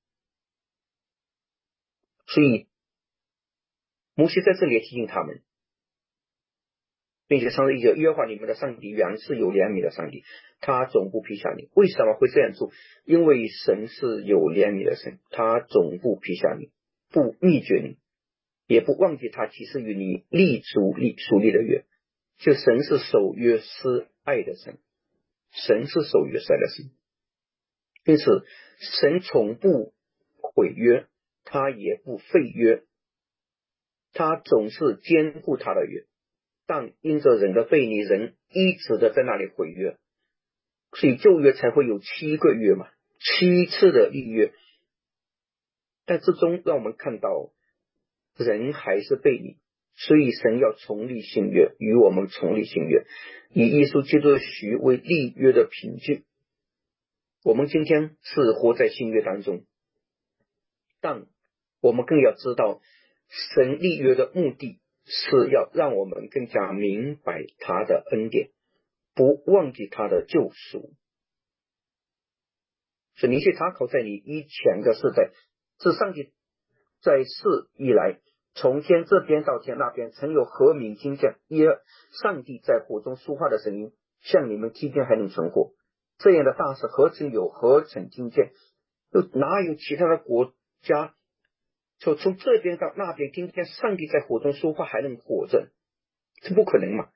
所以摩西在这里也提醒他们， 并且上帝说，耶和华你们的上帝原是有怜悯的上帝，他总不撇下你。为什么会这样做？因为神是有怜悯的神，他总不撇下你，不灭绝你，也不忘记他其实与你立足立属立的约。就神是守约施爱的神，神是守约施爱的神，因此神从不毁约，他也不废约，他总是坚固他的约。但因着人的悖逆，人一直的在那里毁约，所以旧约才会有七个月嘛，七次的立约。但最终让我们看到人还是悖逆，所以神要重立新约，与我们重立新约，以耶稣基督的血为立约的凭据。我们今天是活在新约当中，但我们更要知道神立约的目的是要让我们更加明白他的恩典，不忘记他的救赎。所以你去查考在你以前的世代，自上帝在世以来，从天这边到天那边，曾有何民听见耶上帝在火中说话的声音，像你们今天还能存活？这样的大事何曾有，何曾听见？又哪有其他的国家就从这边到那边听见上帝在火中说话还能活着？这不可能嘛！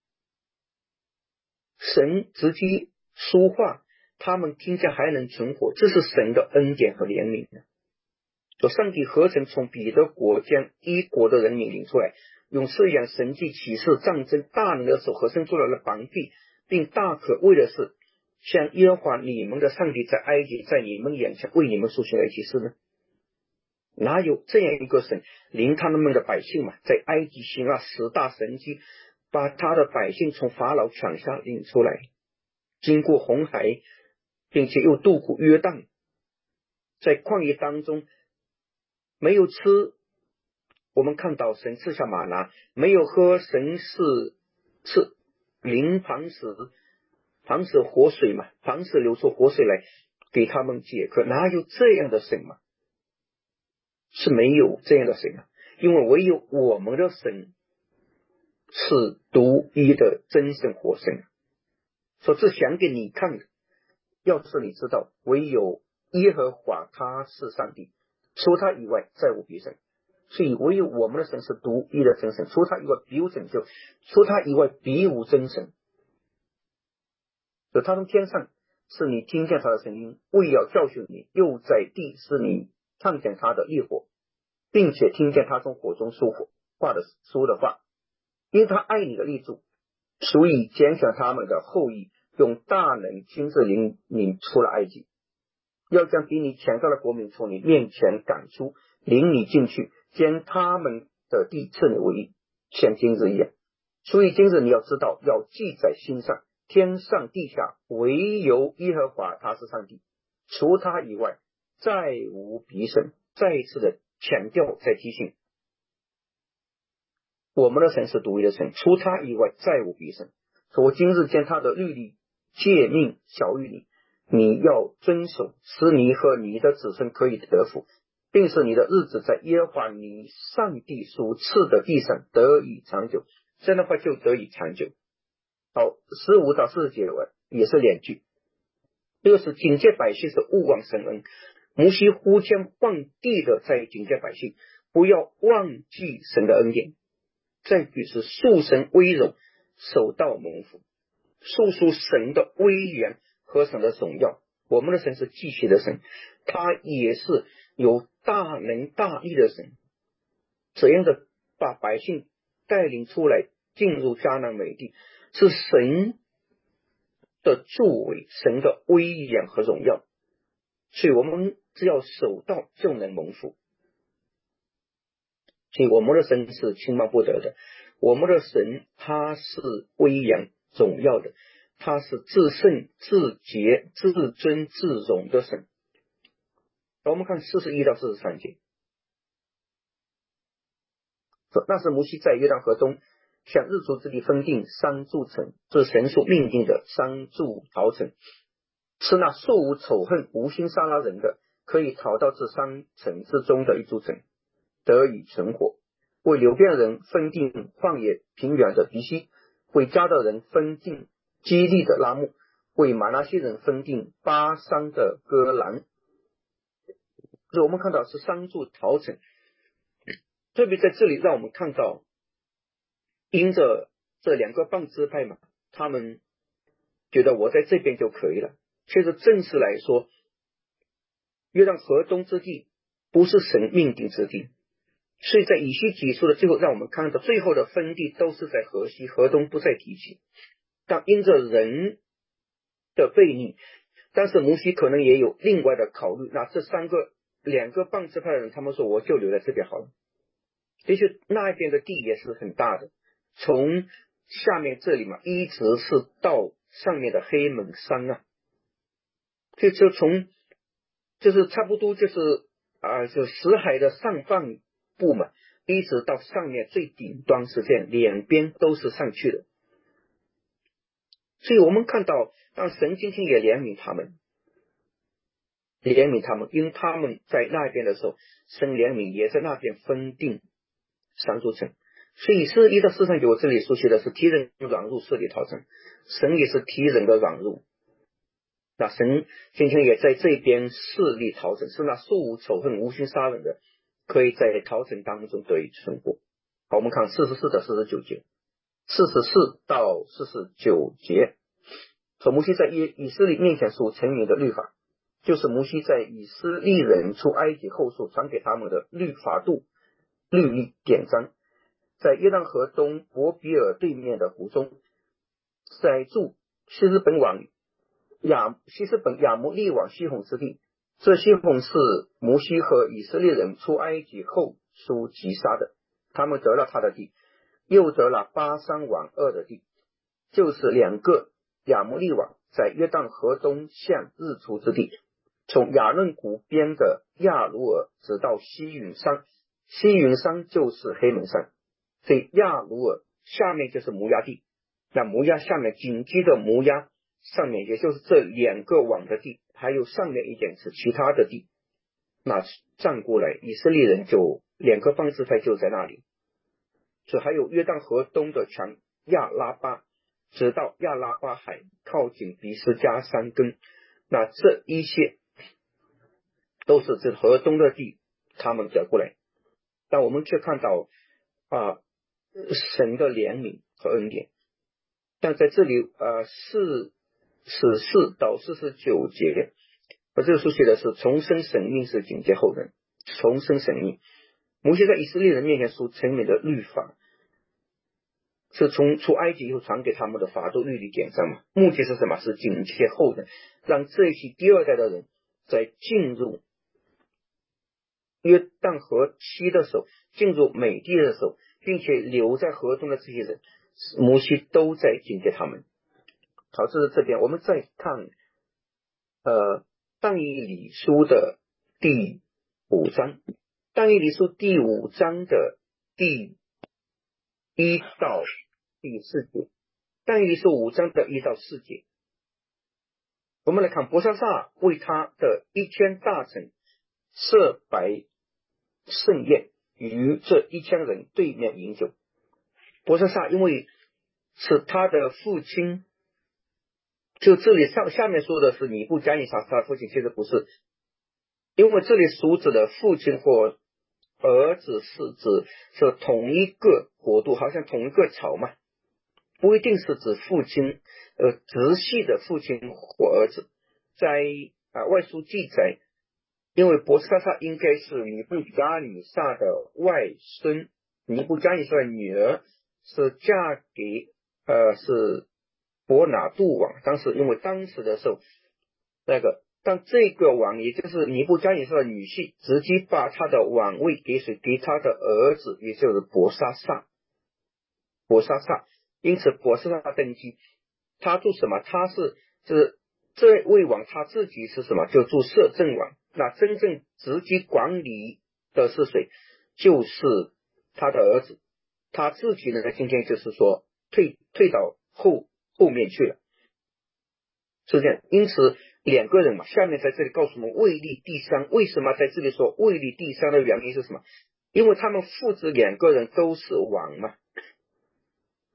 神直接说话，他们听见还能存活，这是神的恩典和怜悯呢。说上帝何曾从彼得国将一国的人民领出来，用这样神迹启示战争大能的手和伸出来的膀臂，并大可畏的是，像耶和华你们的上帝在埃及在你们眼前为你们所行的启示呢？哪有这样一个神领他们的百姓嘛，在埃及行了十大神迹，把他的百姓从法老抢下领出来，经过红海，并且又渡过约旦，在旷野当中没有吃，我们看到神赐下玛拿，没有喝，神是赐临磐石，磐石活水嘛，磐石流出活水来给他们解渴，哪有这样的神嘛？是没有这样的神啊，因为唯有我们的神是独一的真神活神，所以这想给你看的，要是你知道唯有耶和华他是上帝，除他以外再无别神，所以唯有我们的神是独一的真神，除他以外别无拯救，除他以外别无真神。所以他从天上是你听见他的声音，为要教训你，又在地是你看见他的烈火，并且听见他从火中说话的说的话，因他爱你的立柱，所以拣选他们的后裔，用大能亲自领你出了埃及，要将比你强大的国民从你面前赶出，领你进去，将他们的地赐你为业，像今日一样。所以今日你要知道，要记在心上，天上地下唯有耶和华他是上帝，除他以外再无别神。再一次的强调，再提醒，我们的神是独一的神，除他以外再无别神。所以我今日将他的律例诫命晓谕你，你要遵守，使你和你的子孙可以得福，并使你的日子在耶和华你上帝所赐的地上得以长久，这样的话就得以长久。好，十五到四十节文也是两句，这个是警戒百姓是勿忘神恩，摩西呼天唤地的在警戒百姓，不要忘记神的恩典。再句是述神威荣，守道蒙福，述说神的威严和神的荣耀。我们的神是继续的神，他也是有大能大力的神，怎样的把百姓带领出来进入迦南美地，是神的作为，神的威严和荣耀。所以我们只要守道就能蒙福。所以我们的神是轻慢不得的，我们的神他是威严荣耀的，他是至圣至洁至尊至荣的神。我们看四十一到四十三节，那是摩西在约旦河中向日出之地分定三柱城，这是神所命定的三柱逃城，是那素无仇恨无心杀拉人的，可以逃到这三城之中的一柱城，得以存活。为流便人分定旷野平原的鼻息， 为迦的人分定基利的拉木，为马拿西人分定巴珊的戈兰。所以我们看到是三柱逃城，特别在这里让我们看到，因着这两个棒支派嘛，他们觉得我在这边就可以了。其实正式来说，约旦河东之地不是神命定之地，所以在以西结书的最后，让我们看到最后的分地都是在河西，河东不再提起。但因着人的悖逆，但是摩西可能也有另外的考虑，那这三个两个棒支派的人，他们说我就留在这边好了。的确那一边的地也是很大的，从下面这里嘛，一直是到上面的黑蒙山啊，就就从就是差不多就是啊、呃，就死海的上半部嘛，一直到上面最顶端是这样，两边都是上去的。所以我们看到，当神今天也怜悯他们，怜悯他们，因为他们在那边的时候，神怜悯也在那边分定三座城。所以是一到四章九，我这里所写的是提人软弱设立逃城，神也是提人的软弱。那神今天也在这边设立逃城，是那素无仇恨无心杀人的，可以在逃城当中得以存活。好，我们看四十四到四十九节，四十四到四十九节，说摩西在以以色列面前所成名的律法，就是摩西在以色列人出埃及后所传给他们的律法度、律例、典章，在约旦河东伯比尔对面的湖中，在住希斯本王亚希斯本亚摩利王西宏之地。这西宏是摩西和以色列人出埃及后所击杀的，他们得了他的地，又得了巴珊王二的地，就是两个亚摩利王在约旦河东向日出之地，从亚嫩谷边的亚鲁尔直到西云山，西云山就是黑门山，所以亚鲁尔下面就是摩押地，那摩押下面紧接着摩押上面也就是这两个网的地，还有上面一点是其他的地，那站过来以色列人就两个棒支派就在那里。所以还有约旦河东的墙亚拉巴，直到亚拉巴海靠近比斯加山根，那这一些都是这河东的地，他们得过来。但我们却看到啊，神的怜悯和恩典。但在这里呃四十四到四十九节，我这个书写的是重生神命是警戒后人，重生神命。摩西在以色列人面前所成名的律法，是从出埃及以后传给他们的法度、律例、典章嘛？目的是什么？是警戒后人，让这一批第二代的人在进入约旦河西的时候，进入美地的时候，并且留在河中的这些人，摩西都在警戒他们。好，这是这边。我们再看呃但以理书的第五章，但以理书第五章的第一到第四节，但以理书五章的一到四节，我们来看伯沙撒为他的一千大臣设摆盛宴，与这一千人对面饮酒。伯沙撒因为是他的父亲，就这里上下面说的是尼布加尼撒是他父亲，其实不是，因为这里所指的父亲或儿子是指是同一个国度，好像同一个朝嘛，不一定是指父亲呃直系的父亲或儿子。在啊外书记载，因为伯沙撒应该是尼布加尼撒的外孙，尼布加尼撒的女儿是嫁给呃是伯拿杜王，当时因为当时的时候，那个当这个王也就是尼布加尼撒的女婿，直接把他的王位给谁？给他的儿子，也就是伯沙撒。伯沙撒，因此伯沙撒登基，他做什么？他是就是这位王他自己是什么？就做摄政王。那真正直接管理的是谁？就是他的儿子。他自己呢，今天就是说退退到后后面去了，是这样。因此两个人嘛，下面在这里告诉我们位立第三。为什么在这里说位立第三的原因是什么？因为他们父子两个人都是王嘛，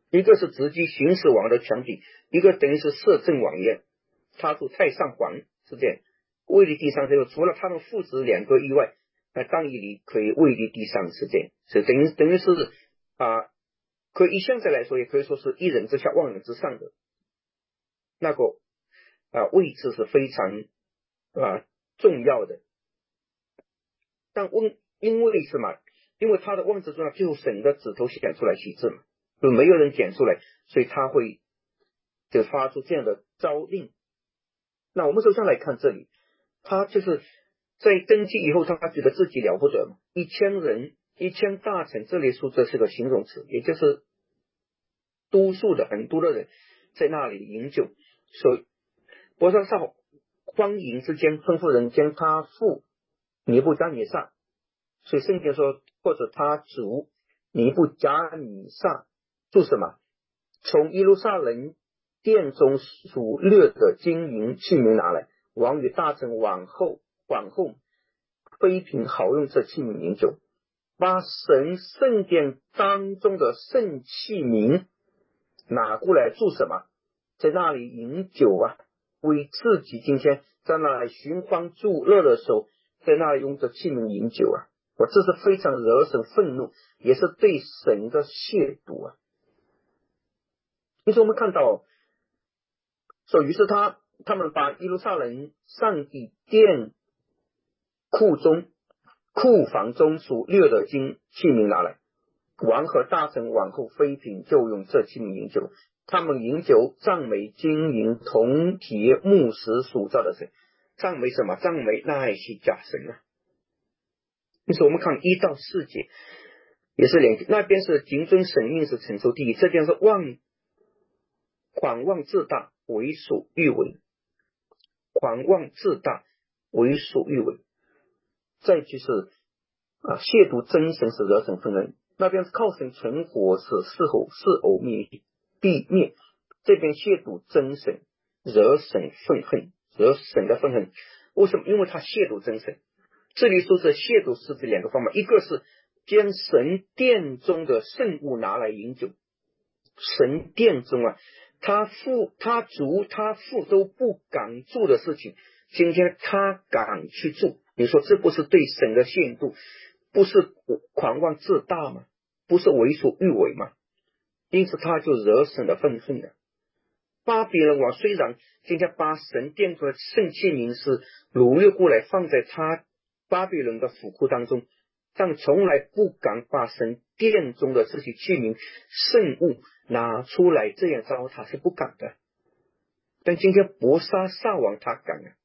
一个是直击行驶网的墙壁，一个等于是摄政网一样，插入太上皇，是这样。位立地上，这个除了他们父子两个以外，那当以理可以位立地上，是这样，是等于等于是啊、呃，可以现在来说，也可以说是一人之下万人之上的那个啊、呃、位置是非常啊、呃、重要的。但问因为什么？因为他的望之中，最后神的指头显出来启示嘛，就没有人讲出来，所以他会就发出这样的诏令。那我们首先来看这里，他就是在登基以后，他觉得自己了不得嘛，一千人、一千大臣，这里说这是个形容词，也就是多数的很多的人在那里饮酒。所以伯沙撒欢迎之间，吩咐人将他父尼布加尼撒，所以圣经说，或者他主尼布加尼撒做什么？从耶路撒冷殿中所掠的金银器皿拿来，王与大臣往后往后妃嫔好用这器皿饮酒，把神圣殿当中的圣器皿拿过来做什么？在那里饮酒啊，为自己今天在那里寻欢作乐的时候，在那里用这器皿饮酒啊，我这是非常惹神愤怒，也是对神的亵渎啊。因此我们看到，所以于是他他们把耶路撒冷上帝殿库中库房中所掠的金器皿拿来，王和大臣往后妃嫔就用这器皿饮酒，他们饮酒赞美金银铜铁木石所造的神。赞美什么？赞美那些假神啊。因此我们看一到四节也是两，那边是谨遵神命是承受第一，这边是妄狂妄自大为所欲为，狂妄自大为所欲为。再就是啊，亵渎真神是惹神愤恨，那边是靠神存活是事后事偶灭必灭，这边亵渎真神惹神愤恨，惹神的愤恨。为什么？因为他亵渎真神。这里说是亵渎是指两个方面，一个是将神殿中的圣物拿来饮酒，神殿中啊，他父他主他父都不敢做的事情，今天他敢去做，你说这不是对神的亵渎，不是狂妄自大吗？不是为所欲为吗？因此他就惹神的愤恨了。巴比伦王虽然今天把神殿中的圣器皿是掳掠过来放在他巴比伦的府库当中，但从来不敢把神殿中的这些器皿圣物拿出来这样糟蹋，是不敢的。但今天伯沙撒王他敢啊，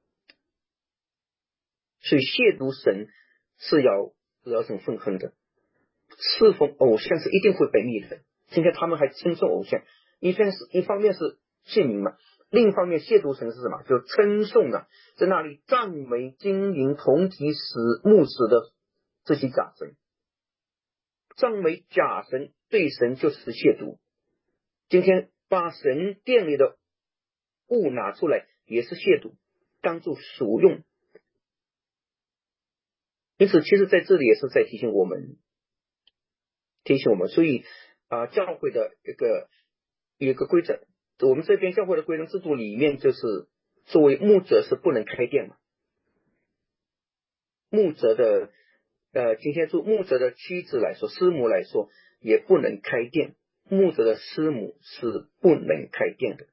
所以亵渎神是要惹神愤恨的。侍奉偶像是一定会被灭的，今天他们还称颂偶像，一方是一方面是器皿嘛，另一方面亵渎神是什么？就称颂啊，在那里赞美金银铜铁石木石的这些假神，赞美假神对神就是亵渎。今天把神殿里的物拿出来也是亵渎，当作属用。因此其实在这里也是在提醒我们提醒我们，所以啊、呃，教会的一个有一个规则，我们这边教会的规则制度里面，就是作为牧者是不能开店嘛。牧者的呃，今天做牧者的妻子来说，师母来说也不能开店，牧者的师母是不能开店的。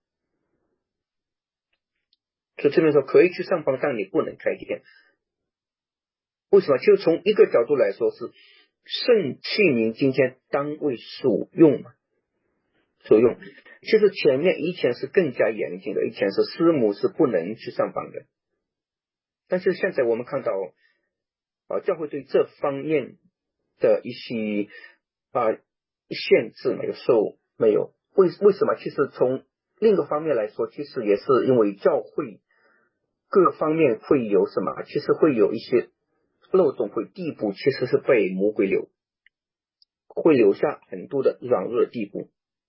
所以这边说可以去上班，但你不能开店。为什么？就从一个角度来说，是圣器皿今天当为所用嘛，所用。其实前面以前是更加严谨的，以前是师母是不能去上班的，但是现在我们看到啊，教会对这方面的一些啊限制没有受没有。为为什么？其实从另一个方面来说，其实也是因为教会各方面会有什么？其实会有一些漏洞，会地步其实是被魔鬼留，会留下很多的软弱的地步。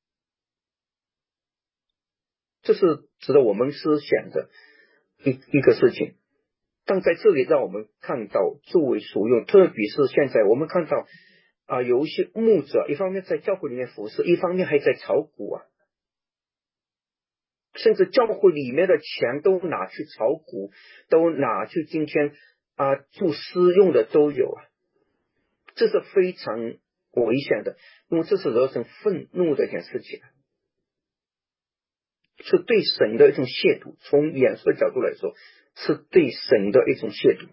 这是值得我们思想的一一个事情。但在这里让我们看到作为所用，特别是现在我们看到啊，有一些牧者，一方面在教会里面服侍，一方面还在炒股啊，甚至教会里面的钱都拿去炒股，都拿去今天啊做私用的都有啊，这是非常危险的，因为这是惹神愤怒的一件事情，是对神的一种亵渎，从严肃的角度来说，是对神的一种亵渎。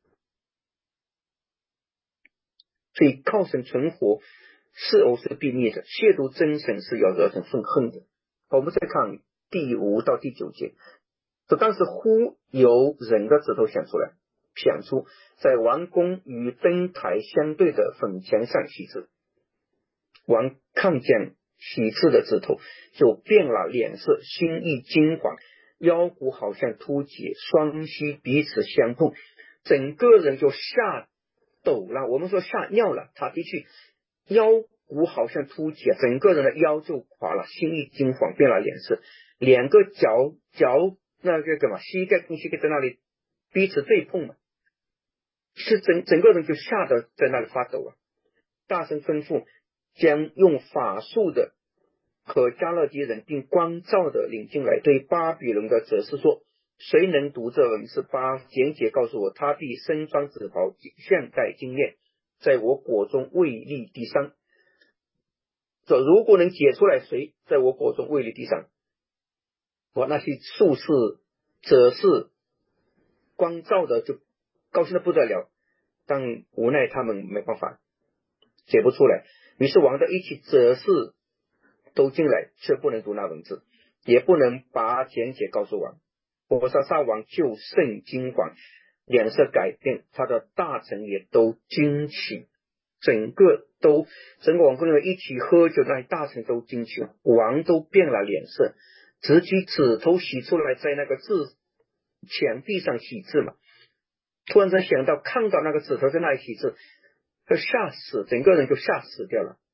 所以靠神存活是偶是必灭的，亵渎真神是要惹神愤恨的。我们再看第五到第九节，说当时忽有人的指头显出来，显出在王宫与灯台相对的粉墙上写字。王看见写字的指头，就变了脸色，心意惊惶，腰骨好像突起，双膝彼此相碰，整个人就吓抖了，我们说吓尿了，他的确腰骨好像突起，整个人的腰就垮了，心意惊惶，变了脸色，两个脚脚那个干嘛，膝盖跟膝盖在那里彼此对碰嘛，是整整个人就吓得在那里发抖啊，大声吩咐将用法术的和迦勒底人并光照的领进来，对巴比伦的哲士说，谁能读这文字？把简解告诉我。他必身穿紫袍，项戴金链，在我国中位立第三。这如果能解出来，谁在我国中位立第三？我那些术士、哲士、光照的就高兴的不得了，但无奈他们没办法解不出来。于是王的一起哲士都进来，却不能读那文字，也不能把简解告诉王。伯沙撒王就甚惊惶，脸色改变，他的大臣也都惊奇，整个都整个王宫里面一起喝酒，那大臣都惊奇，王都变了脸色，直举指头洗出来，在那个字墙壁上洗字嘛。突然间想到看到那个指头在那里洗字，他吓死，整个人就吓死掉了。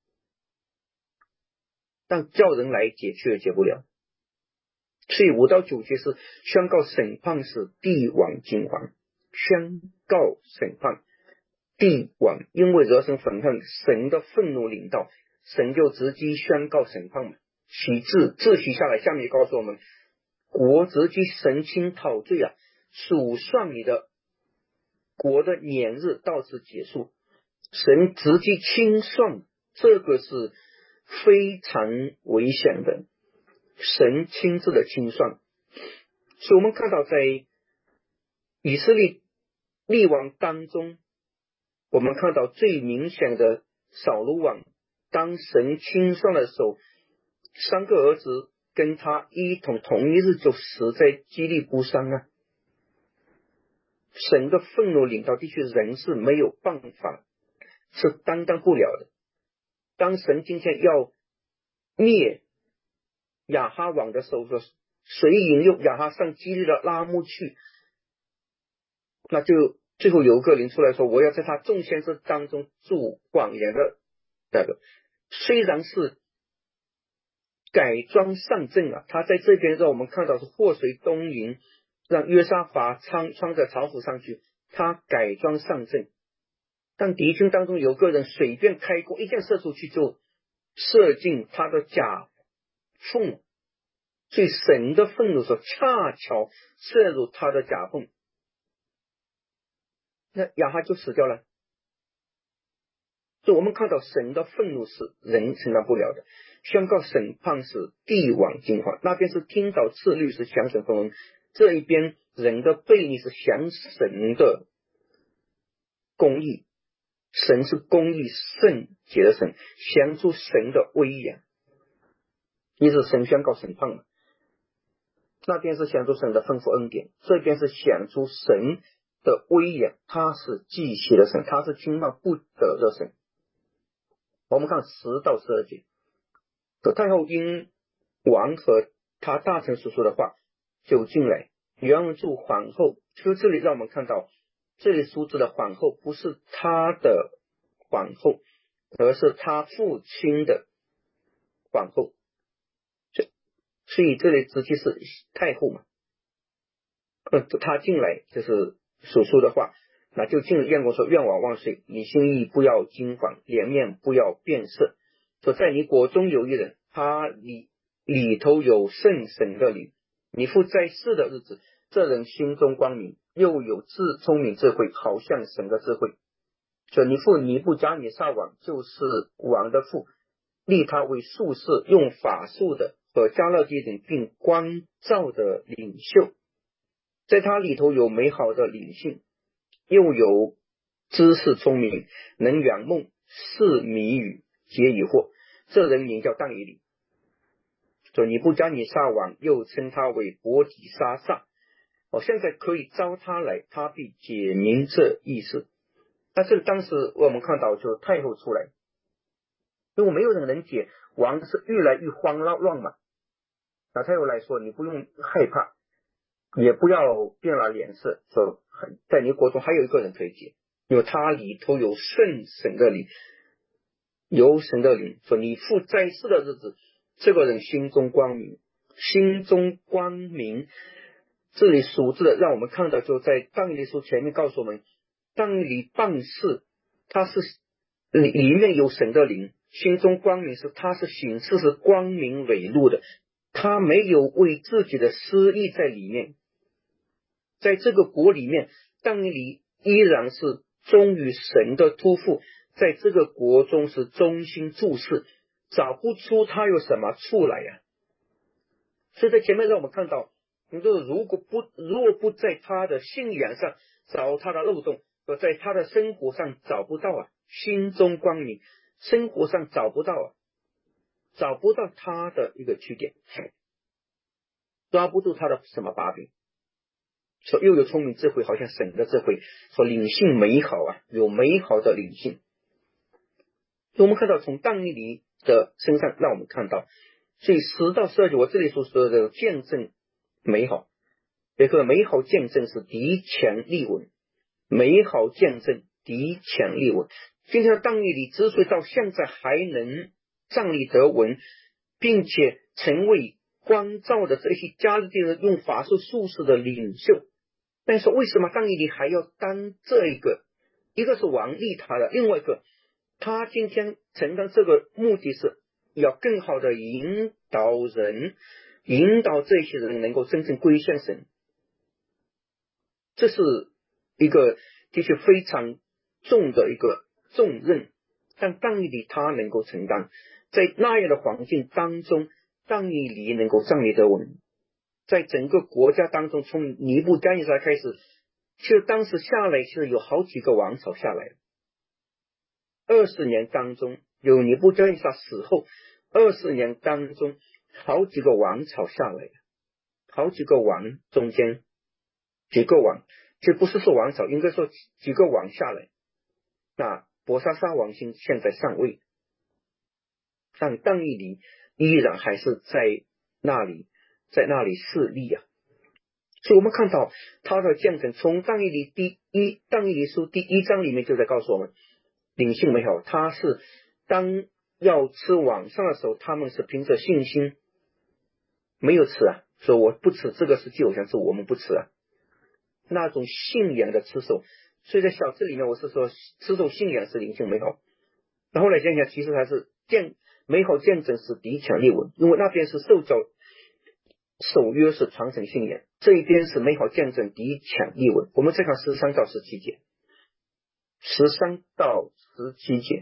但叫人来解却解不了。所以五到九节是宣告审判是帝王惊惶，宣告审判帝王，因为惹神愤恨，神的愤怒临到，神就直接宣告审判嘛。洗字字洗下来，下面告诉我们，国直接神清讨罪啊，数算你的国的年日到此结束，神直接清算，这个是非常危险的，神亲自的清算。所以我们看到在以色列历王当中，我们看到最明显的扫罗王，当神清算的时候，三个儿子跟他一同同一日就死在基利布上啊。神的愤怒领到地区，人是没有办法，是担当不了的。当神今天要灭亚哈王的时候，说谁引诱亚哈上基利的拉木去，那就最后有个人出来说，我要在他众先知当中做谎言的那个，虽然是改装上阵啊，他在这边让我们看到是祸水东营，让约沙法穿穿着朝服上去，他改装上阵，但敌军当中有个人随便开弓，一箭射出去就射进他的甲缝，所以神的愤怒说恰巧射入他的甲缝，那亚哈就死掉了。所以我们看到神的愤怒是人承担不了的，宣告审判是帝王惊惶，那边是听到次律是降神封恩，这一边人的悖逆是降神的公义，神是公义圣洁的神，降出神的威严，也是神宣告审判了。那边是显出神的吩咐恩典，这边是显出神的威严，他是忌邪的神，他是轻慢不得的神。我们看十到十二节，太后因王和他大臣所说的话就进来，原著皇后，就这里让我们看到，这里所指的皇后不是他的皇后，而是他父亲的皇后，所以这里直接是太后嘛。呃，他进来就是所说的话， 那就进入愿光说，愿王万岁，你心意不要惊慌，脸面不要变色，说在你国中有一人，他里里头有圣神的灵，你父在世的日子，这人心中光明，又有智聪明智慧，好像神的智慧。说你父尼布加尼撒王就是王的父，立他为术士，用法术的和加勒底人并光照的领袖，在他里头有美好的灵性，又有知识聪明，能圆梦，是谜语，解疑惑。这人名叫但以理。说尼布加尼撒王又称他为伯提沙撒。哦，现在可以招他来，他必解明这意思。但是当时我们看到就太后出来，因为没有人能解，王是越来越慌乱嘛。那太后来说，你不用害怕，也不要变了脸色，说在你国中还有一个人可以解，因为他里头有圣神的灵，有神的灵。说你父在世的日子，这个人心中光明，心中光明。这里数字的让我们看到，就在但以理书前面告诉我们，但以理办事，他是里里面有神的灵，心中光明是他是行事是光明磊落的，他没有为自己的私意在里面。在这个国里面，但以理依然是忠于神的托付，在这个国中是忠心注事，找不出他有什么出来呀、啊。所以在前面让我们看到，你说如果不若不在他的信仰上找他的漏洞，在他的生活上找不到啊，心中光明，生活上找不到啊，找不到他的一个缺点，抓不住他的什么把柄。说又有聪明智慧，好像神的智慧，说灵性美好啊，有美好的灵性。我们看到从但以理的身上让我们看到，所以十到十二节我这里所说的见证美好，这个美好见证是敌强力稳，美好见证敌强力稳。今天的但以理之所以到现在还能站立得稳，并且成为光照的这些加勒底人用法术术士的领袖，但是为什么但以理还要当这一个？一个是王立他的，另外一个他今天承担这个目的是要更好的引导人，引导这些人能够真正归向神。这是一个的确非常重的一个重任，但但以理他能够承担，在那样的环境当中，但以理能够站立得稳。在整个国家当中，从尼布加尼撒开始，其实当时下来其实有好几个王朝下来，二十年当中有尼布加尼撒死后二十年当中好几个王朝下来，好几个王中间几个王，这不是说王朝，应该说几个王下来。那伯沙撒王星现在上位，但但以理依然还是在那里在那里势力啊。所以我们看到他的见证，从但以理第一但以理书第一章里面就在告诉我们，灵性美好，他是当要吃晚上的时候，他们是凭着信心没有吃啊，说我不吃，这个是祭偶像，是我们不吃啊，那种信仰的吃守。所以在小字里面我是说吃守信仰是灵性美好，然后来讲讲其实还是见美好见证是敌强力稳，因为那边是受教守约是传承信仰，这一边是美好见证敌强力稳。我们再看十三到十七节，十三到十七节，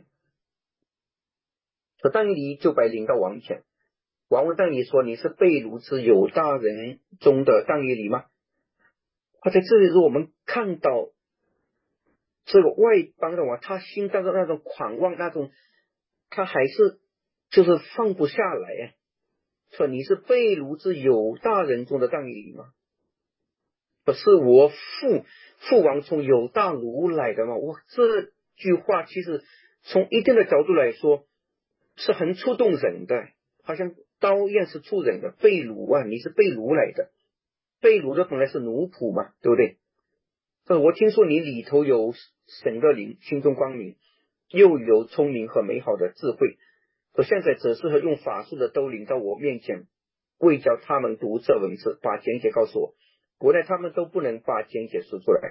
说但以理就把领到王前，王问但以理说，你是被掳之犹大人中的但以理吗？他在这里我们看到这个外邦的王，他心当中那种狂妄，那种他还是就是放不下来啊。说你是被掳之犹大人中的但以理吗？不是我父父王从犹大掳来的吗？我这句话其实从一定的角度来说是很触动人的，好像刀剑是触人的。被掳啊，你是被掳来的，被掳的本来是奴仆嘛，对不对？所以我听说你里头有神的灵，心中光明，又有聪明和美好的智慧，我现在只是和用法术的都领到我面前，为叫他们读这文字，把简解告诉我。国内他们都不能把简解说出来，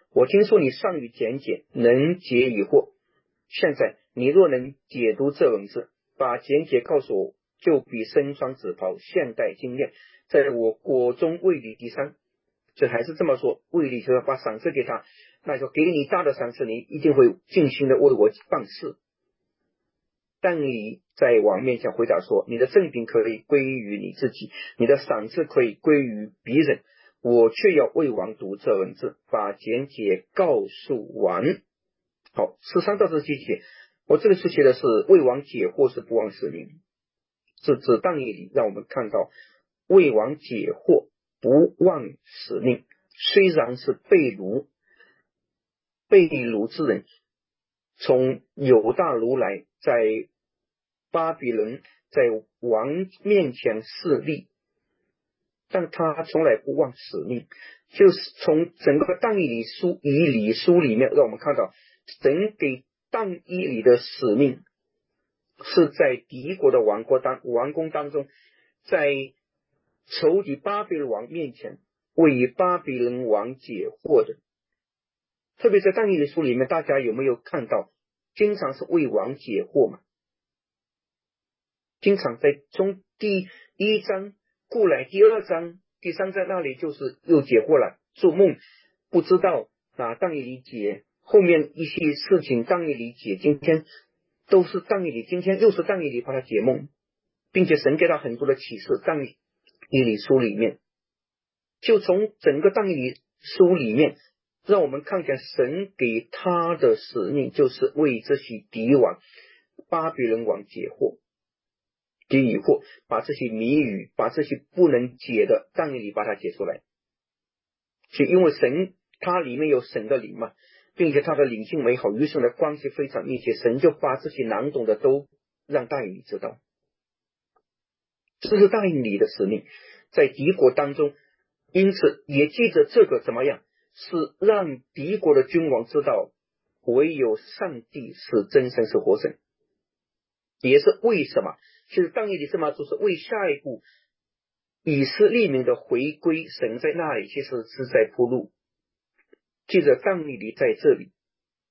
我听说你善于讲解，能解疑惑。现在你若能解读这文字，把讲解告诉我，就比身穿紫袍，现代精炼，在我国中位列第三。这还是这么说，位列就是把赏赐给他，那就给你大的赏赐，你一定会尽心的为我办事。但你在王面前回答说，你的赠品可以归于你自己，你的赏赐可以归于别人，我却要为王读这文字，把讲解告诉王。好，十三到十七节，我这个是写的是为王解惑是不忘使命，是指但以理让我们看到为王解惑不忘使命。虽然是被掳被掳之人，从犹大如来在巴比伦在王面前侍立，但他从来不忘使命。就是从整个但以理书以理书里面让我们看到，神给但以理的使命是在敌国的王国当王宫当中，在仇敌巴比伦王面前为巴比伦王解惑的。特别在但以理书里面，大家有没有看到经常是为王解惑嘛？经常在从第一章过来，第二章第三章那里就是又解惑了，做梦不知道啊，但以理解后面一些事情，但以理解今天都是但以理，今天又是但以理帮他解梦，并且神给他很多的启示。但以理书里面，就从整个但以理书里面让我们看见神给他的使命就是为这些敌王巴比伦王解惑解疑惑，把这些谜语把这些不能解的但以理把它解出来。所以因为神他里面有神的灵嘛，并且他的灵性美好，与神的关系非常密切，神就把这些难懂的都让但以理知道。这是但以理的使命，在敌国当中，因此也借着这个怎么样，是让敌国的君王知道唯有上帝是真神，是活神。也是为什么其实但以理这么做是为下一步以色列民的回归，神在那里其实是在铺路，记着但以理在这里。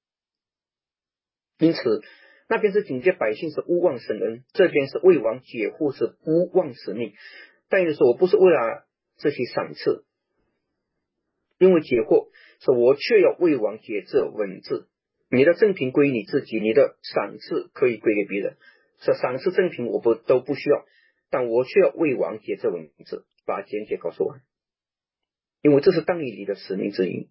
因此那边是警戒百姓是勿忘神恩，这边是为王解惑是不忘使命。但以理说，我不是为了这些赏赐，因为解惑说我却要为王解这文字，你的赠品归你自己，你的赏赐可以归给别人，是赏赐赠品我不都不需要，但我却要为王解这文字，把简解告诉王，因为这是但以理的使命之一。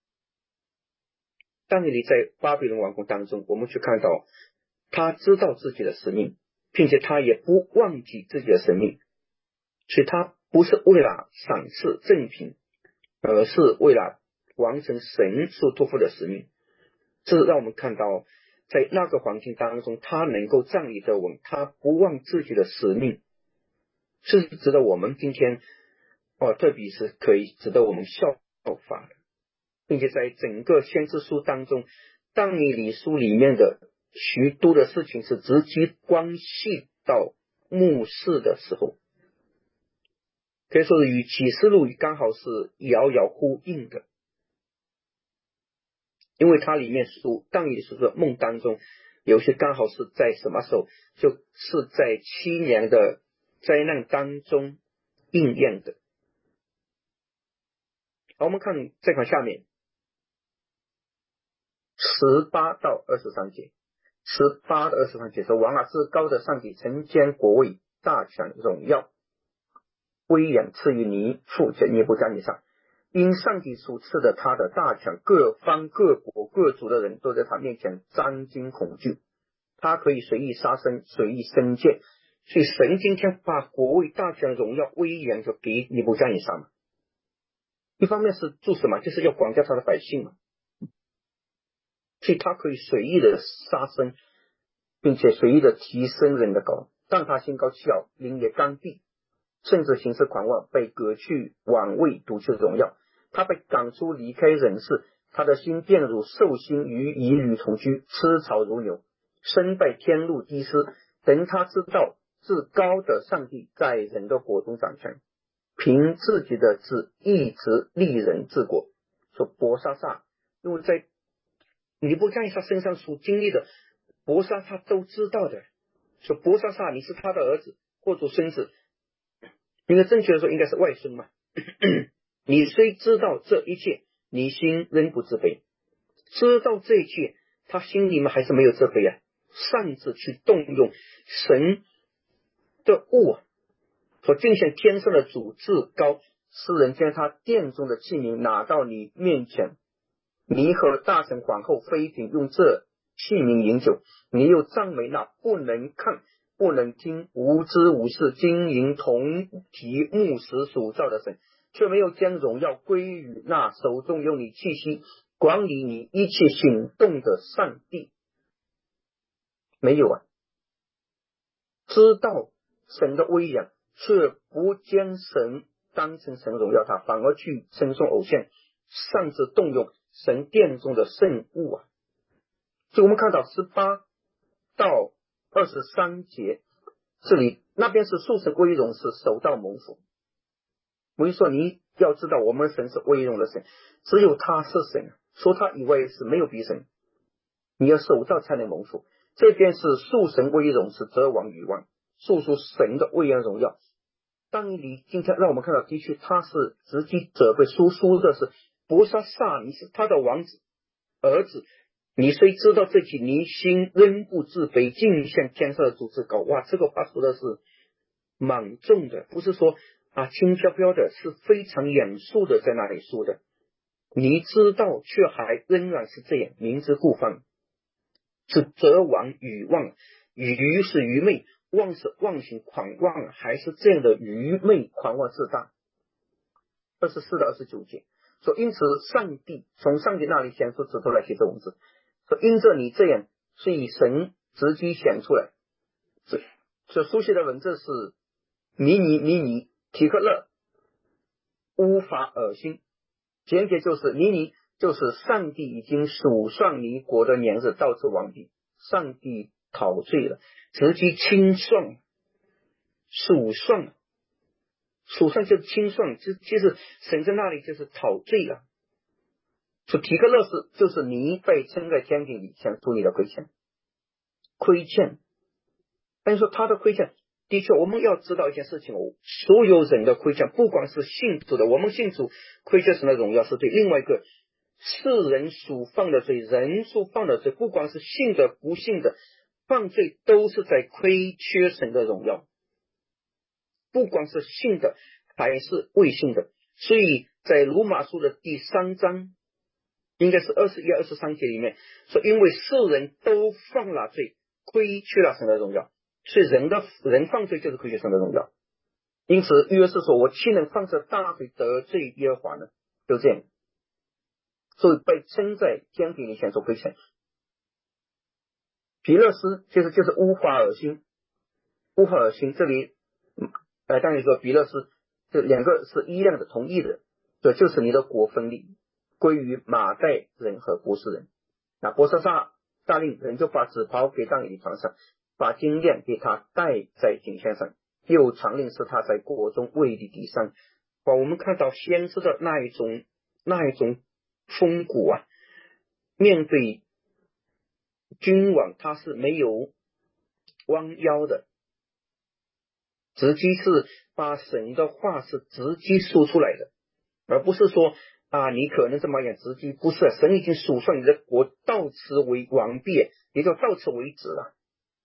但以理在巴比伦王宫当中，我们去看到他知道自己的使命，并且他也不忘记自己的使命，所以他不是为了赏赐赠品，而是为了完成神所托付的使命。这是让我们看到在那个环境当中，他能够站立得稳，他不忘自己的使命，是值得我们今天哦，特别是可以值得我们效法的。并且在整个先知书当中，但以理书里面的许多的事情是直接关系到末世的时候，可以说与启示录刚好是遥遥呼应的。因为它里面书但以理书的梦当中，有些刚好是在什么时候，就是在七年的灾难当中应验的。好，我们看再看下面十八到二十三节。十八到二十三节说，王啊，至高的上帝曾将国位、大权、荣耀、威严赐予你父在尼布甲尼撒，因上帝所赐的他的大权，各方各国各族的人都在他面前战惊恐惧，他可以随意杀生，随意生剑。所以神今天把国位、大权、荣耀、威严就给尼布甲尼撒嘛，一方面是做什么，就是要管教他的百姓嘛，所以他可以随意的杀生，并且随意的提升人的高，但他心高气傲，灵也刚愎，甚至行事狂妄，被革去王位，夺去荣耀。他被赶出离开人世，他的心变如兽心，与蚁女同居，吃草如牛，身拜天路低斯。等他知道至高的上帝在人的国中掌权，凭自己的旨意志立人治国。说伯沙撒因为在尼布甲尼撒身上所经历的，伯沙撒都知道的。说伯沙撒你是他的儿子或者孙子，应该正确的说应该是外孙嘛。你虽知道这一切，你心仍不自卑。知道这一切，他心里面还是没有自卑啊，擅自去动用神的物啊，所敬献天上的主至高，诗人将他殿中的器皿拿到你面前，你和大臣皇后妃嫔用这器皿饮酒，你又赞美那不能看不能听无知无识金银铜皮木石所造的神，却没有将荣耀归于那手中有你气息管理你一切行动的上帝。没有啊，知道神的威严，却不将神当成神荣耀他，反而去称颂偶像，擅自动用神殿中的圣物啊。所以我们看到十八到二十三节，这里那边是属神威荣，是守道蒙福。我就说你要知道我们神是威荣的神，只有他是神，除他以外是没有比神，你要守道才能蒙福。这边是属神威荣，是则王与王，述说神的威严荣耀。当你今天让我们看到，的确他是直接责备说书的是伯沙撒，你是他的王子儿子，你虽知道这些，你心仍不自卑，敬献天上的主至高。哇，这个话说的是蛮重的，不是说啊轻飘飘的，是非常严肃的在那里说的。你知道却还仍然是这样，明知故犯，是则王愚妄，愚是愚昧，妄是妄行狂妄，还是这样的愚昧狂妄自大。二十四到二十九节说，因此上帝从上帝那里显出指头来写这文字，说因着你这样，所以神直接显出来。所书写的文字是尼尼尼尼提克勒乌法尔辛，简解就是尼尼就是上帝已经数算你国的年日，导致亡地，上帝陶醉了，直接清算，数算，数算就是清算，就就是神在那里就是陶醉了。说提克勒是就是你被称在天平里，想出你的亏欠，亏欠。但是说他的亏欠，的确我们要知道一件事情哦，所有人的亏欠，不光是信主的，我们信主亏欠神的荣耀是对，另外一个世人所犯的罪，人所犯的罪，不光是信的不信的犯罪，都是在亏缺神的荣耀，不光是信的还是未信的。所以在罗马书的第三章应该是二十一、二十三节里面说，因为世人都犯了罪，亏缺了神的荣耀，所以人的人犯罪就是亏缺神的荣耀。因此约是说，我岂能犯这大罪得罪耶和华呢？就这样，所以被称在天平里显出亏欠。皮勒斯其实就是乌法尔辛，乌法尔辛这里呃，当然说皮勒斯这两个是一样的，同义的，这就是你的国分立归于马代人和波斯人。那伯沙撒大令人就把紫袍给当以床上，把金链给他戴在颈项上，又传令使他在国中位立第三。我们看到先知的那一种那一种风骨啊，面对君王他是没有弯腰的，直接是把神的话是直接说出来的，而不是说啊你可能这么样，直接不是，神已经数算你的国到此为完毕，也就到此为止了。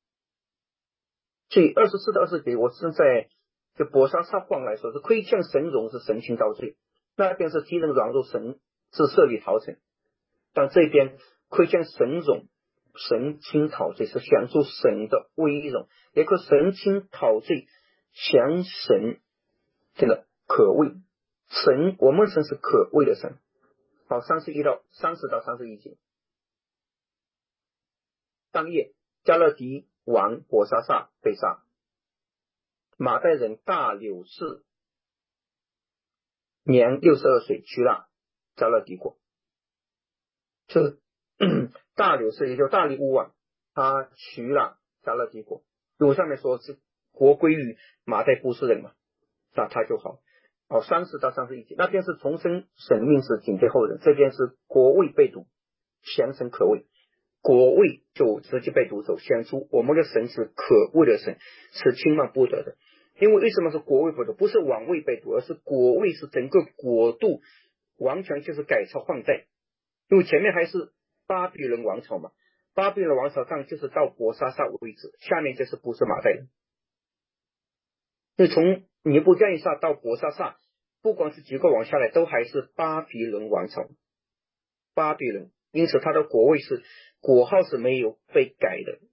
所以二十四到二十节，我是在就伯沙撒话来说是亏欠神荣，是神情遭罪，那边是敌人软弱，神是设立逃城，但这边亏欠神荣，神情讨罪，是享受神的威荣，也可神情讨罪，享神这个可畏。神，我们神是可畏的神。好，三十一到三十到三十一节。当夜，加勒底王伯沙撒被杀，马代人大柳士年六十二岁，娶了加勒底国。这大柳士也就大利乌王，他娶了加勒底国。如果上面说是国归于马代波斯人嘛，那他就好。 哦，三十到三十一节，那边是重生神命是警戒后人，这边是国位被掳，降神可畏。国位就直接被掳走，显出我们的神是可畏的神，是轻慢不得的。因为为什么是国位不得？不是王位被掳，而是国位是整个国度完全就是改朝换代。因为前面还是巴比伦王朝嘛，巴比伦王朝上就是到伯沙撒为止，下面就是波斯马代人。所以从尼布甲尼撒到伯沙撒，不管是几个王下来，都还是巴比伦王朝，巴比伦，因此他的国位是国号是没有被改的，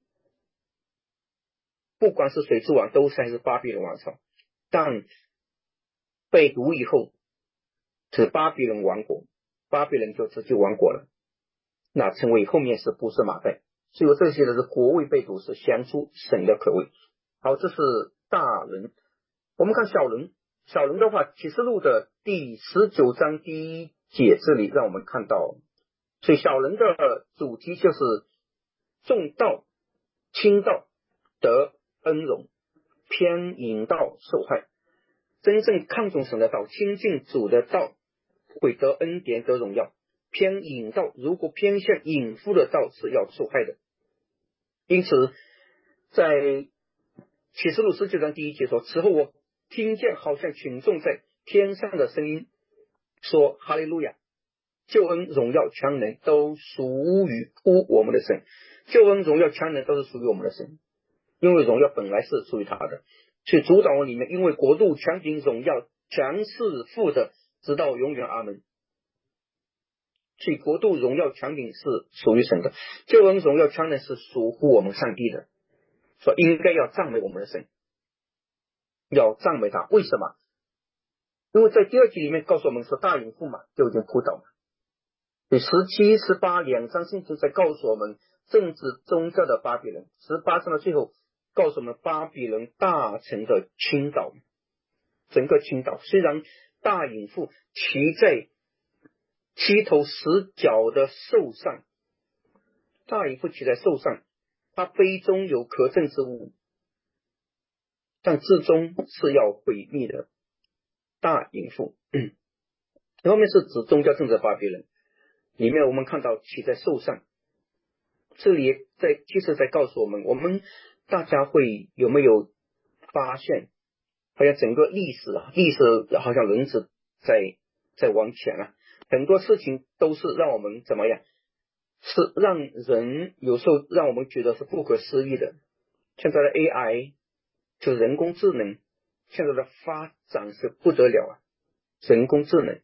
不管是谁之王都是还是巴比伦王朝，但被掳以后是巴比伦王国，巴比伦就直接亡国了，那成为后面是波斯马代。所以我这些的是国位被掳，是显出神的可畏。好，这是大人。我们看小人，小人的话，启示录的第十九章第一节这里让我们看到，所以小人的主题就是重道轻道得恩荣，偏引道受害。真正看重神的道，亲近主的道，会得恩典得荣耀。偏引道，如果偏向隐伏的道，是要受害的。因此在启示录十九章第一节说，此后我听见好像群众在天上的声音说，哈利路亚，救恩荣耀强能都属于乎我们的神。救恩荣耀强能都是属于我们的神，因为荣耀本来是属于他的，所以主导文里面，因为国度强柄荣耀强势富的直到永远，阿门。所以国度荣耀强柄是属于神的，救恩荣耀强能是属乎我们上帝的，所以应该要赞美我们的神，要赞美他。为什么？因为在第二集里面告诉我们说，大淫妇嘛就已经扑倒了。所以十七、十八两章圣经在告诉我们政治宗教的巴比伦，十八章的最后告诉我们巴比伦大城的倾倒，整个倾倒。虽然大淫妇骑在七头十角的兽上，大淫妇骑在兽上，他杯中有可憎之物，但至终是要毁灭的。大淫妇后面是指宗教政治的巴比伦，里面我们看到骑在兽上，这里在其实在告诉我们，我们大家会有没有发现，好像整个历史啊，历史好像轮子在在往前啊，很多事情都是让我们怎么样，是让人有时候让我们觉得是不可思议的。现在的 A I 就是人工智能，现在的发展是不得了啊，人工智能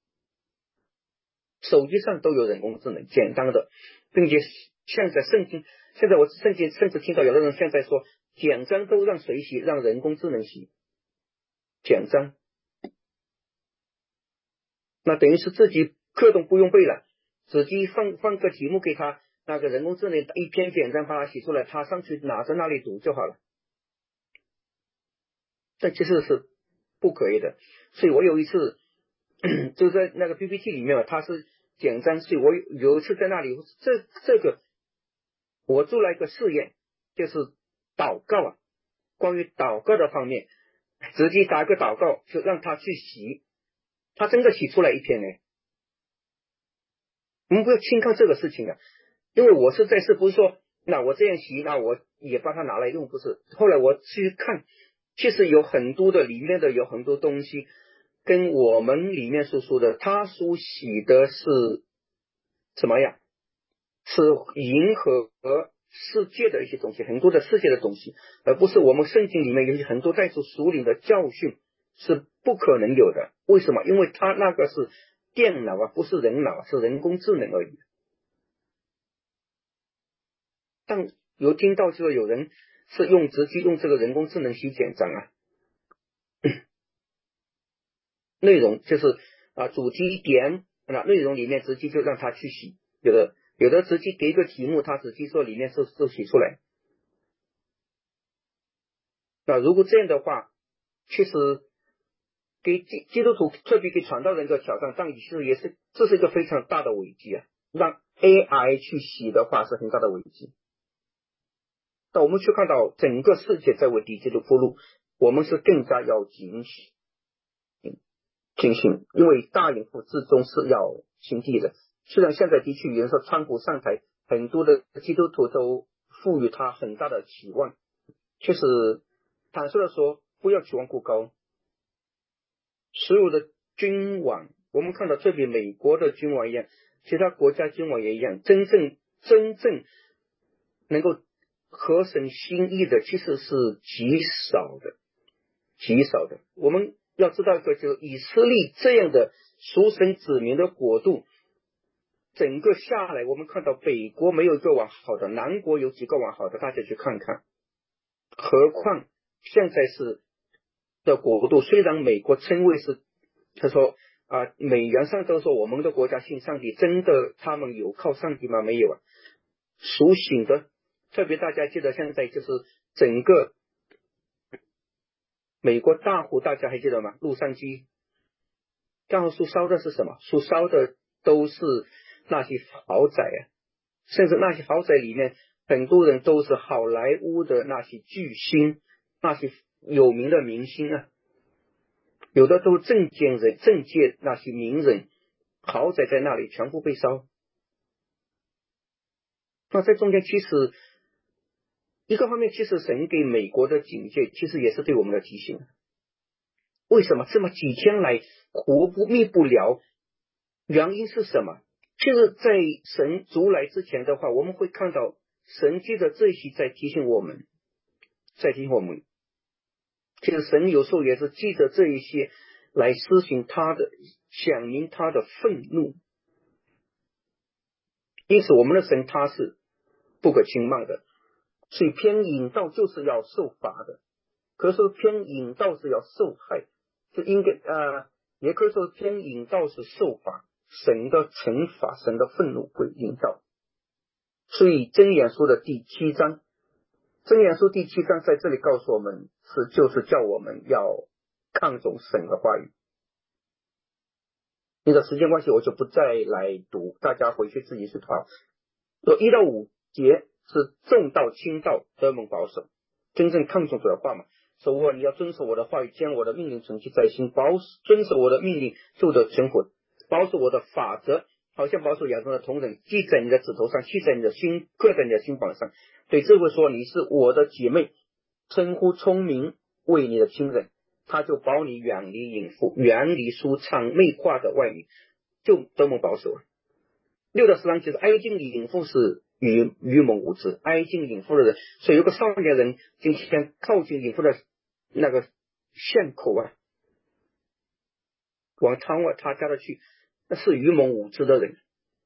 手机上都有人工智能，简单的，并且现在圣经，现在我圣经甚至听到有的人现在说，简章都让谁写？让人工智能写简章，那等于是自己课都不用背了，自己放放个题目给他，那个人工智能一篇简章把它写出来，他上去拿在那里读就好了。这其实是不可以的。所以我有一次就在那个 P P T 里面，它是简章，所以我有一次在那里，这这个我做了一个试验，就是祷告啊，关于祷告的方面，直接打个祷告就让他去洗，他真的洗出来一篇呢。我们不要轻看这个事情啊，因为我是在试，不是说那我这样洗，那我也把它拿来用，不是。后来我去看，其实有很多的里面的有很多东西跟我们里面所说的他所洗的是什么样，是迎合世界的一些东西，很多的世界的东西，而不是我们圣经里面有些很多带出属灵的教训是不可能有的。为什么？因为他那个是电脑啊，不是人脑，是人工智能而已。但有听到就是有人是用直接用这个人工智能洗简章啊，内容就是啊主题点，那内容里面直接就让他去洗，有的有的直接给一个题目，他直接说里面是就洗出来。那如果这样的话，其实给基基督徒，特别给传道人的挑战，但其实也是这是一个非常大的危机啊！让 A I 去洗的话是很大的危机。但我们去看到整个世界在为敌基督铺路，我们是更加要警醒。 进行，因为大隐父至终是要行地的。虽然现在的确有人说川普上台，很多的基督徒都赋予他很大的期望，确实坦率的说，不要期望过高。所有的君王，我们看到特别美国的君王一样，其他国家君王也一样，真正真正能够合神心意的其实是极少的，极少的。我们要知道一个，就是以色列这样的属神子民的国度，整个下来，我们看到北国没有一个往好的，南国有几个往好的，大家去看看。何况现在是的国度，虽然美国称谓是，他说啊，美元上都说我们的国家信上帝，真的他们有靠上帝吗？没有啊，苏醒的。特别大家记得现在就是整个美国大湖，大家还记得吗？洛杉矶大湖所烧的是什么？所烧的都是那些豪宅啊，甚至那些豪宅里面很多人都是好莱坞的那些巨星，那些有名的明星啊，有的都政界人政界那些名人，豪宅在那里全部被烧。那在中间其实一个方面，其实神给美国的警戒其实也是对我们的提醒。为什么这么几天来活不灭不了？原因是什么？其实在神逐来之前的话，我们会看到神借着这些在提醒我们，在提醒我们。其实神有时候也是借着这一些来施行他的显明他的愤怒。因此我们的神他是不可轻慢的，所以偏引导就是要受罚的。可是偏引导是要受害，是应该呃，也可以说偏引导是受罚，神的惩罚，神的愤怒会引导。所以箴言书的第七章，箴言书第七章在这里告诉我们，是就是叫我们要看重神的话语。因为时间关系，我就不再来读，大家回去自己去查。说一到五节是重道轻道得蒙保守，真正看重主的话嘛。说我你要遵守我的话语，将我的命令存记在心，保遵守我的命令，就得存活，保守我的法则，好像保守亚当的同人，记在你的指头上，记在你的心，刻在你的心榜上。对智慧说你是我的姐妹，称呼聪明为你的亲人，他就保你远离淫妇，远离舒畅媚化的外女，就得蒙保守啊。六到十三节是挨近淫妇是愚愚蒙无知，挨近淫妇的人，所以有个少年人今天靠近淫妇的那个巷口啊，往他外他家的去，那是愚蒙无知的人。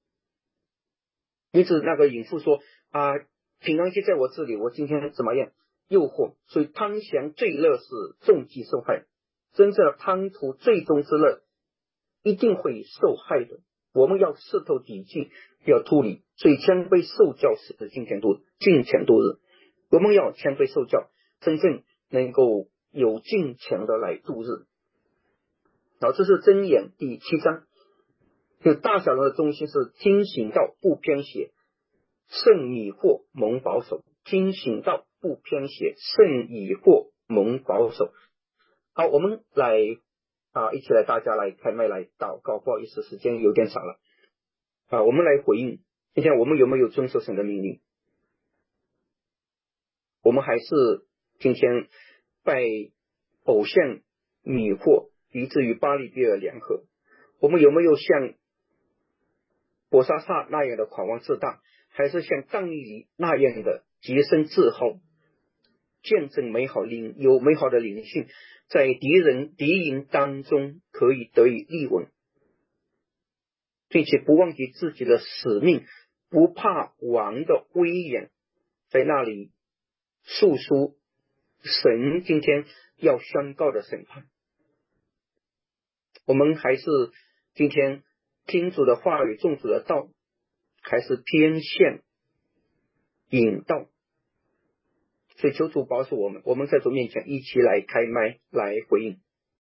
因此那个淫妇说啊，平安节在我这里，我今天怎么样诱惑，所以贪享罪乐是重击受害，真正的贪图最终之乐一定会受害的。我们要刺透底境，要脱离，所以谦卑受教是金钱多金钱多日。我们要谦卑受教，真正能够有金钱的来度日。好，这是箴言第七章。就大小人的中心是听行道不偏斜，胜迷惑蒙保守。听行道不偏斜，胜迷惑蒙保守。好，我们来啊，一起来，大家来开麦来祷告。不好意思，时间有点长了啊，我们来回应。今天我们有没有遵守神的命令？我们还是今天拜偶像迷惑，以至于巴利比尔联合？我们有没有像伯沙撒那样的狂妄自大，还是像但以理那样的洁身自好，见证美好灵有美好的灵性，在敌人敌营当中可以得以立稳，并且不忘记自己的使命，不怕王的威严，在那里诉说神今天要宣告的审判。我们还是今天听主的话语，重主的道，还是偏向引导？所以求主保守我们，我们在主面前一起来开麦来回应。